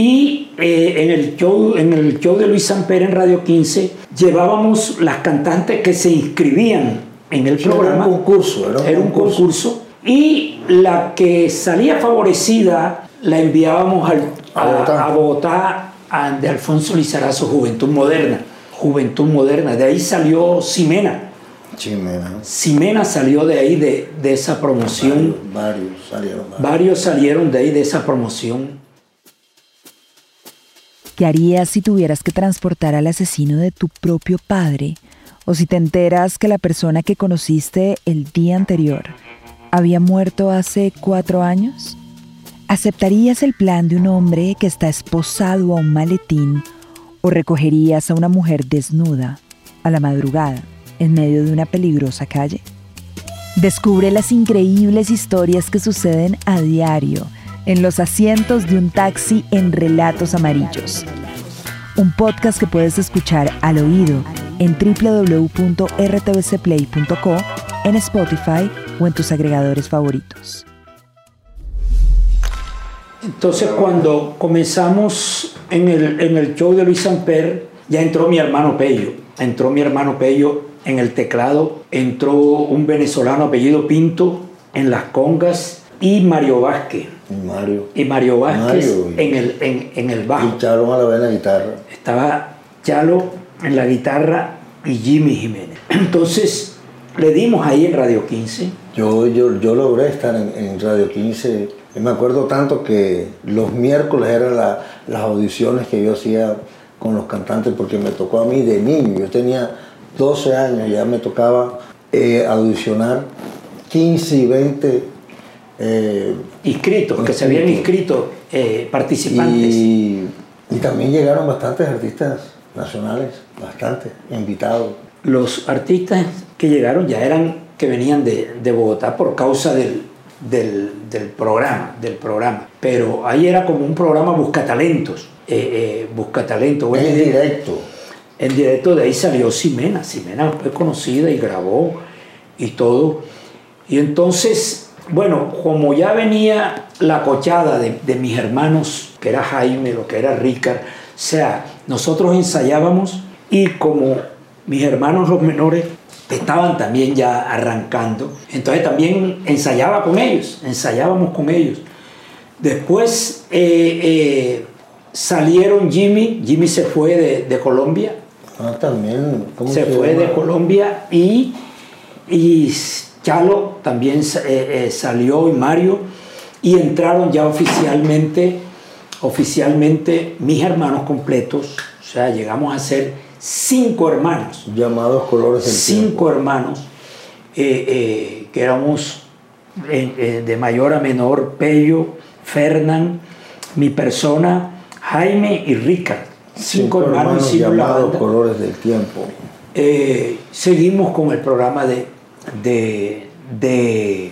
Y eh, en, el show, en el show de Luis Samper en Radio quince llevábamos las cantantes que se inscribían en el programa. Era un concurso. Era un, era un concurso. concurso. Y la que salía favorecida la enviábamos al, a, a Bogotá, a Bogotá a, de Alfonso Lizarazo, Juventud Moderna. Juventud Moderna. De ahí salió Ximena. Ximena. Ximena salió de ahí, de, de esa promoción. Varios, varios salieron. Varios. varios salieron de ahí, de esa promoción. ¿Qué harías si tuvieras que transportar al asesino de tu propio padre? O si te enteras que la persona que conociste el día anterior había muerto hace cuatro años? ¿Aceptarías el plan de un hombre que está esposado a un maletín? ¿O recogerías a una mujer desnuda a la madrugada en medio de una peligrosa calle? Descubre las increíbles historias que suceden a diario en los asientos de un taxi en Relatos Amarillos. Un podcast que puedes escuchar al oído en doble u doble u doble u punto r t v c play punto co, en Spotify o en tus agregadores favoritos. Entonces, cuando comenzamos en el, en el show de Luis Samper, ya entró mi hermano Pello. Entró mi hermano Pello en el teclado, entró un venezolano apellido Pinto en las congas y Mario Vázquez. Y Mario. Y Mario Vázquez Mario, y, en, el, en, en el bajo. Y Chalo Malavé en la guitarra. Estaba Chalo en la guitarra y Jimmy Jiménez. Entonces, le dimos ahí en Radio quince. Yo, yo, yo logré estar en, en Radio quince. Me acuerdo tanto que los miércoles eran la, las audiciones que yo hacía con los cantantes, porque me tocó a mí de niño. Yo tenía doce años, ya me tocaba eh, audicionar quince y veinte Eh, inscritos, que se habían inscrito eh, participantes. Y, y también llegaron bastantes artistas nacionales, bastantes invitados. Los artistas que llegaron ya eran que venían de, de Bogotá por causa del, del, del programa, del programa. Pero ahí era como un programa buscatalentos, eh, eh, buscatalentos. En directo. En directo, de ahí salió Ximena. Ximena fue conocida y grabó y todo. Y entonces, bueno, como ya venía la cochada de, de mis hermanos, que era Jaime, lo que era Ricard, o sea, nosotros ensayábamos y como mis hermanos los menores estaban también ya arrancando, entonces también ensayaba con ellos, ensayábamos con ellos. Después eh, eh, salieron Jimmy, Jimmy se fue de, de Colombia. Ah, también. ¿Cómo se, se fue llama? de Colombia y, y Chalo también eh, eh, salió y Mario, y entraron ya oficialmente, oficialmente mis hermanos completos, o sea, llegamos a ser cinco hermanos. Llamados Colores del Tiempo. Cinco hermanos, eh, eh, que éramos eh, eh, de mayor a menor, Pello, Fernán, mi persona, Jaime y Ricard. Cinco, cinco hermanos, hermanos llamados Colores del Tiempo. Eh, seguimos con el programa de, de, de,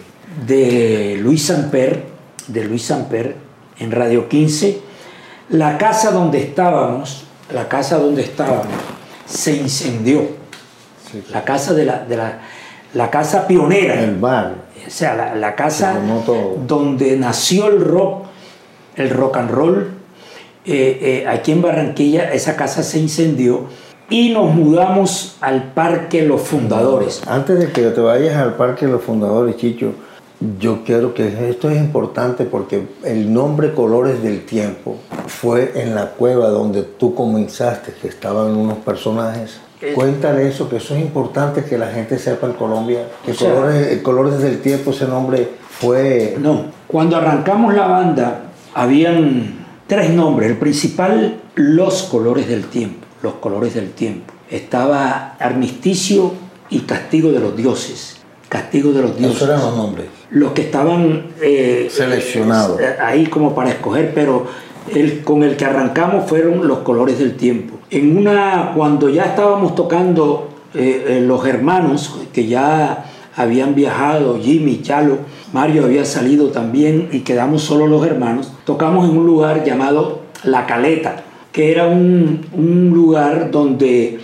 de Luis Samper, de Luis Samper en Radio quince. La casa donde estábamos, la casa donde estábamos se incendió. Sí, sí. La casa de la, de la, la casa pionera. El bar. O sea, la, la casa donde nació el rock, el rock and roll. Eh, eh, aquí en Barranquilla esa casa se incendió y nos mudamos al Parque Los Fundadores. Antes de que te vayas al Parque Los Fundadores, Chicho, yo quiero que esto es importante porque el nombre Colores del Tiempo fue en la cueva donde tú comenzaste, que estaban unos personajes. Eh, Cuéntale eso, que eso es importante que la gente sepa en Colombia, que o sea, Colores, Colores del Tiempo, ese nombre fue... No, cuando arrancamos la banda habían tres nombres. El principal, Los Colores del Tiempo. Los Colores del Tiempo. Estaba Armisticio y Castigo de los Dioses. Castigo de los Dioses. Esos eran los nombres. Los que estaban eh, seleccionados. Eh, ahí como para escoger, pero el, con el que arrancamos fueron Los Colores del Tiempo. En una, cuando ya estábamos tocando eh, eh, los hermanos, que ya habían viajado, Jimmy, Chalo, Mario había salido también y quedamos solo los hermanos, tocamos en un lugar llamado La Caleta, que era un, un lugar donde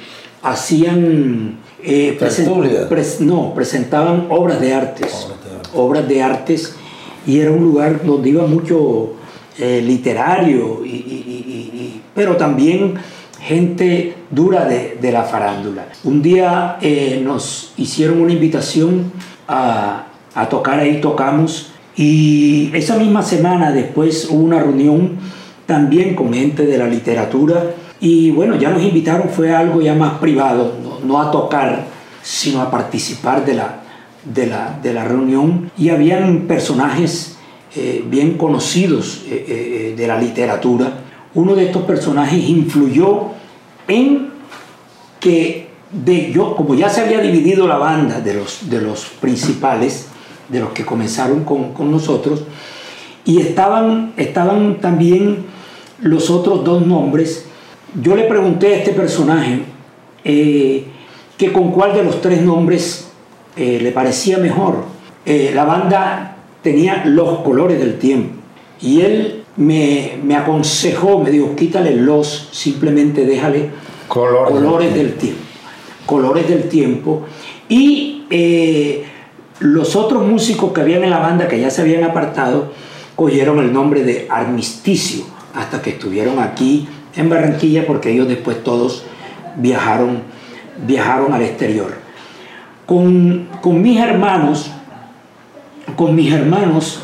hacían eh, present, pres, no, presentaban obras de artes, obras de artes, obras de artes, y era un lugar donde iba mucho eh, literario, y, y, y, y, pero también gente dura de, de la farándula. Un día eh, nos hicieron una invitación a, a tocar, ahí tocamos, y esa misma semana después hubo una reunión también con gente de la literatura, y bueno, ya nos invitaron, fue algo ya más privado, no, no a tocar, sino a participar de la, de la, de la reunión, y habían personajes eh, bien conocidos eh, eh, de la literatura. Uno de estos personajes influyó en que de yo, como ya se había dividido la banda de los, de los principales, de los que comenzaron con, con nosotros, y estaban, estaban también los otros dos nombres. Yo le pregunté a este personaje eh, que con cuál de los tres nombres eh, le parecía mejor. Eh, la banda tenía Los Colores del Tiempo, y él me, me aconsejó, me dijo, quítale los, simplemente déjale Colores, colores del, del Tiempo. Colores del Tiempo. Y eh, los otros músicos que habían en la banda, que ya se habían apartado, cogieron el nombre de Armisticio, hasta que estuvieron aquí en Barranquilla, porque ellos después todos viajaron, viajaron al exterior. Con, con mis hermanos, con mis hermanos,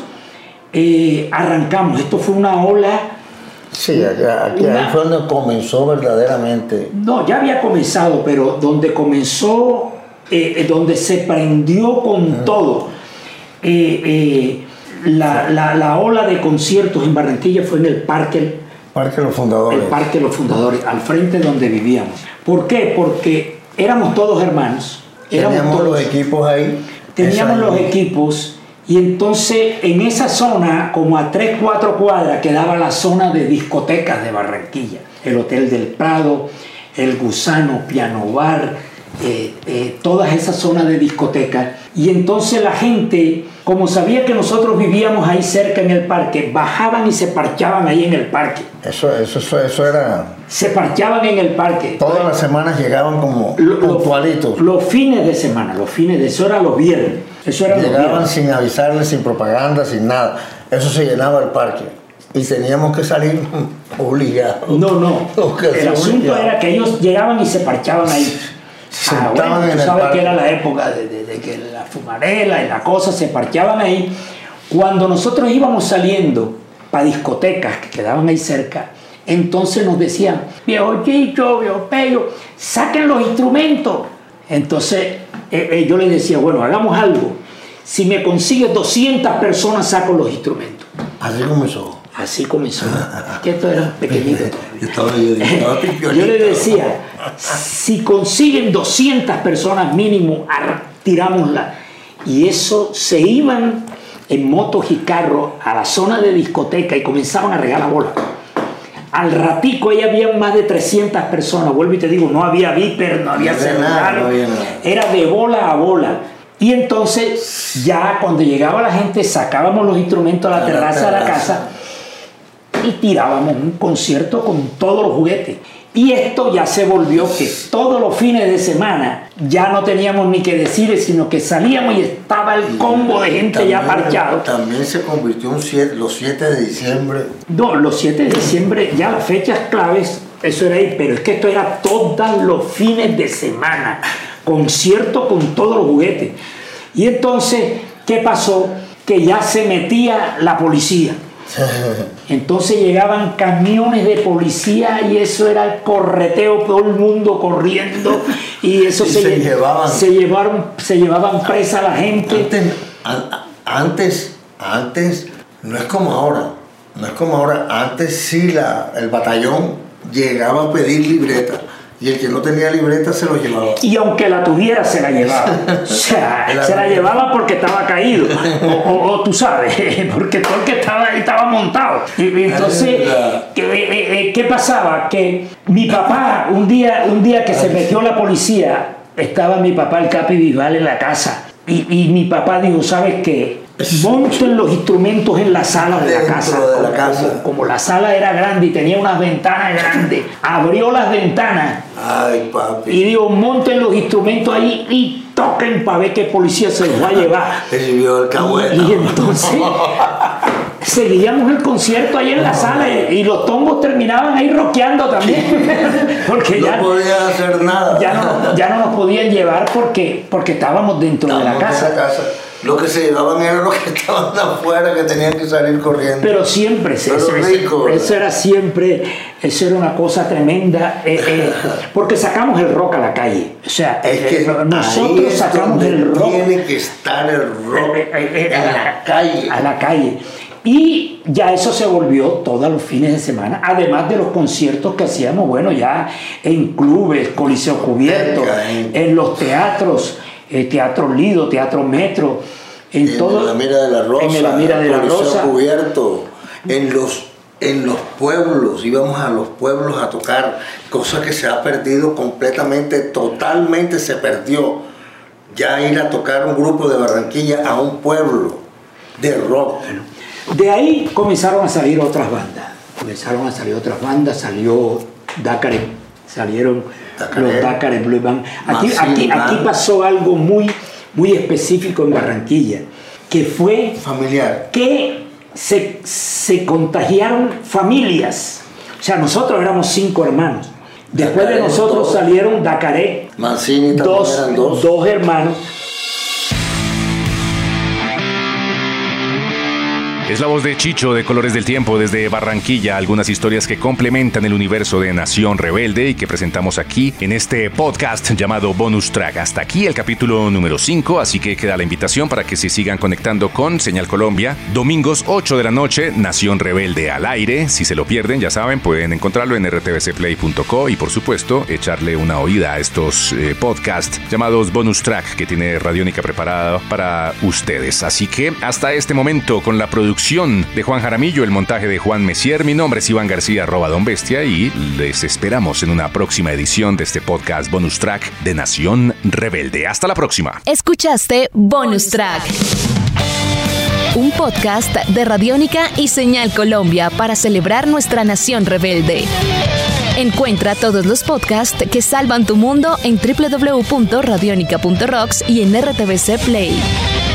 eh, arrancamos. Esto fue una ola. Sí, aquí una, fue donde comenzó verdaderamente. No, ya había comenzado, pero donde comenzó, eh, donde se prendió con uh-huh. todo. Eh, eh, la, la, la ola de conciertos en Barranquilla fue en el Parque, Parque Los Fundadores. El Parque Los Fundadores, al frente donde vivíamos. ¿Por qué? Porque éramos todos hermanos. Éramos teníamos todos, los equipos ahí. Teníamos los equipos. Y entonces en esa zona, como a tres, cuatro cuadras, quedaba la zona de discotecas de Barranquilla. El Hotel del Prado, el Gusano, Piano Bar, eh, eh, todas esas zonas de discotecas. Y entonces la gente, como sabía que nosotros vivíamos ahí cerca en el parque, bajaban y se parchaban ahí en el parque. Eso, eso, eso, eso era... Se parchaban en el parque. Todas las semanas llegaban como puntualitos. Los fines de semana, los fines de eso era los viernes. Eso era Llegaban los viernes. sin avisarles, sin propaganda, sin nada. Eso se llenaba el parque. Y teníamos que salir obligados. No, no. El asunto era que ellos llegaban y se parchaban ahí. Ah, bueno, tú sabes que era la época de, de, de que la fumarela y la cosa se parchaban ahí. Cuando nosotros íbamos saliendo para discotecas que quedaban ahí cerca, entonces nos decían, viejo Chicho, viejo Pello, saquen los instrumentos. Entonces eh, eh, yo les decía, bueno, hagamos algo. Si me consigues doscientas personas, saco los instrumentos. Así comenzó. Así comenzó. Que esto era pequeñito. Yo estaba, yo, yo, estaba yo le decía, si consiguen doscientas personas mínimo, tirámosla. Y eso se iban en motos y carros a la zona de discoteca y comenzaban a regar la bola. Al ratico ahí había más de trescientas personas. Vuelvo y te digo, no había viper, no había celular. No había nada. Era de bola a bola. Y entonces ya cuando llegaba la gente sacábamos los instrumentos a la terraza de la casa y tirábamos un concierto con todos los juguetes. Y esto ya se volvió que todos los fines de semana ya no teníamos ni que decir, sino que salíamos y estaba el combo de gente también, ya parchado. También se convirtió en siete, los siete de diciembre. No, los siete de diciembre, ya las fechas claves, eso era ahí, pero es que esto era todos los fines de semana, concierto con todos los juguetes. Y entonces, ¿qué pasó? Que ya se metía la policía. Entonces llegaban camiones de policía y eso era el correteo, todo el mundo corriendo y eso y se, se, llevaban. se llevaron se llevaban presa a la gente. Antes, antes, antes no es como ahora, no es como ahora. Antes sí la, el batallón llegaba a pedir libreta. Y el que no tenía libreta se lo llevaba. Y aunque la tuviera, se la llevaba. O sea, se la llevaba porque estaba caído. O, o, o tú sabes, porque todo el que estaba ahí estaba montado. Y entonces, ¿qué, qué pasaba? Que mi papá, un día, un día que se metió la policía, estaba mi papá, el Capi Bisbal, en la casa. Y, y mi papá dijo, ¿sabes qué? Monten los instrumentos en la sala de la casa. De la casa. Como, como la sala era grande y tenía unas ventanas grandes, abrió las ventanas. Ay, papi. Y digo, monten los instrumentos ahí y toquen para ver qué policía se los va a llevar. Recibió el cabueta. Y entonces seguíamos el concierto ahí en la sala y, y los tombos terminaban ahí rockeando también. Porque no ya no podían hacer nada. Ya no, ya no nos podían llevar porque, porque estábamos dentro estábamos de la casa. De la casa. Lo que se llevaban eran los que estaban afuera, que tenían que salir corriendo. Pero siempre, Pero eso, rico, eso era siempre, eso era una cosa tremenda, eh, eh, porque sacamos el rock a la calle. O sea, es que eh, nosotros sacamos el rock. Tiene que estar el rock eh, eh, eh, en a la calle. A la calle. Y ya eso se volvió todos los fines de semana, además de los conciertos que hacíamos, bueno, ya en clubes, Coliseo Cubierto, en los teatros. Eh, Teatro Lido, Teatro Metro, en, en todo, la Mira de la Rosa, en la Mira de la Rosa, Cubierto, en los en los pueblos, íbamos a los pueblos a tocar, cosa que se ha perdido completamente, totalmente se perdió. Ya ir a tocar un grupo de Barranquilla a un pueblo de rock. Bueno, de ahí comenzaron a salir otras bandas, comenzaron a salir otras bandas, salió Dácares, salieron Dácares, los Dácares Blue Band. Aquí, aquí, aquí pasó algo muy, muy específico en Barranquilla, que fue familiar, que se, se contagiaron familias. O sea, nosotros éramos cinco hermanos. Después Dácares, de nosotros dos. salieron Dácares, Mancini también dos, eran dos. dos hermanos. Es la voz de Chicho de Colores del Tiempo desde Barranquilla, algunas historias que complementan el universo de Nación Rebelde y que presentamos aquí en este podcast llamado Bonus Track. Hasta aquí el capítulo número cinco, así que queda la invitación para que se sigan conectando con Señal Colombia. Domingos ocho de la noche, Nación Rebelde al aire. Si se lo pierden, ya saben, pueden encontrarlo en r t v c play punto co y por supuesto echarle una oída a estos eh, podcasts llamados Bonus Track que tiene Radiónica preparada para ustedes. Así que hasta este momento con la producción producción de Juan Jaramillo, el montaje de Juan Messier. Mi nombre es Iván García, arroba Don Bestia, y les esperamos en una próxima edición de este podcast Bonus Track de Nación Rebelde. Hasta la próxima. Escuchaste Bonus Track, un podcast de Radiónica y Señal Colombia para celebrar nuestra nación rebelde. Encuentra todos los podcasts que salvan tu mundo en doble u doble u doble u punto radionica punto rocks y en R T V C Play.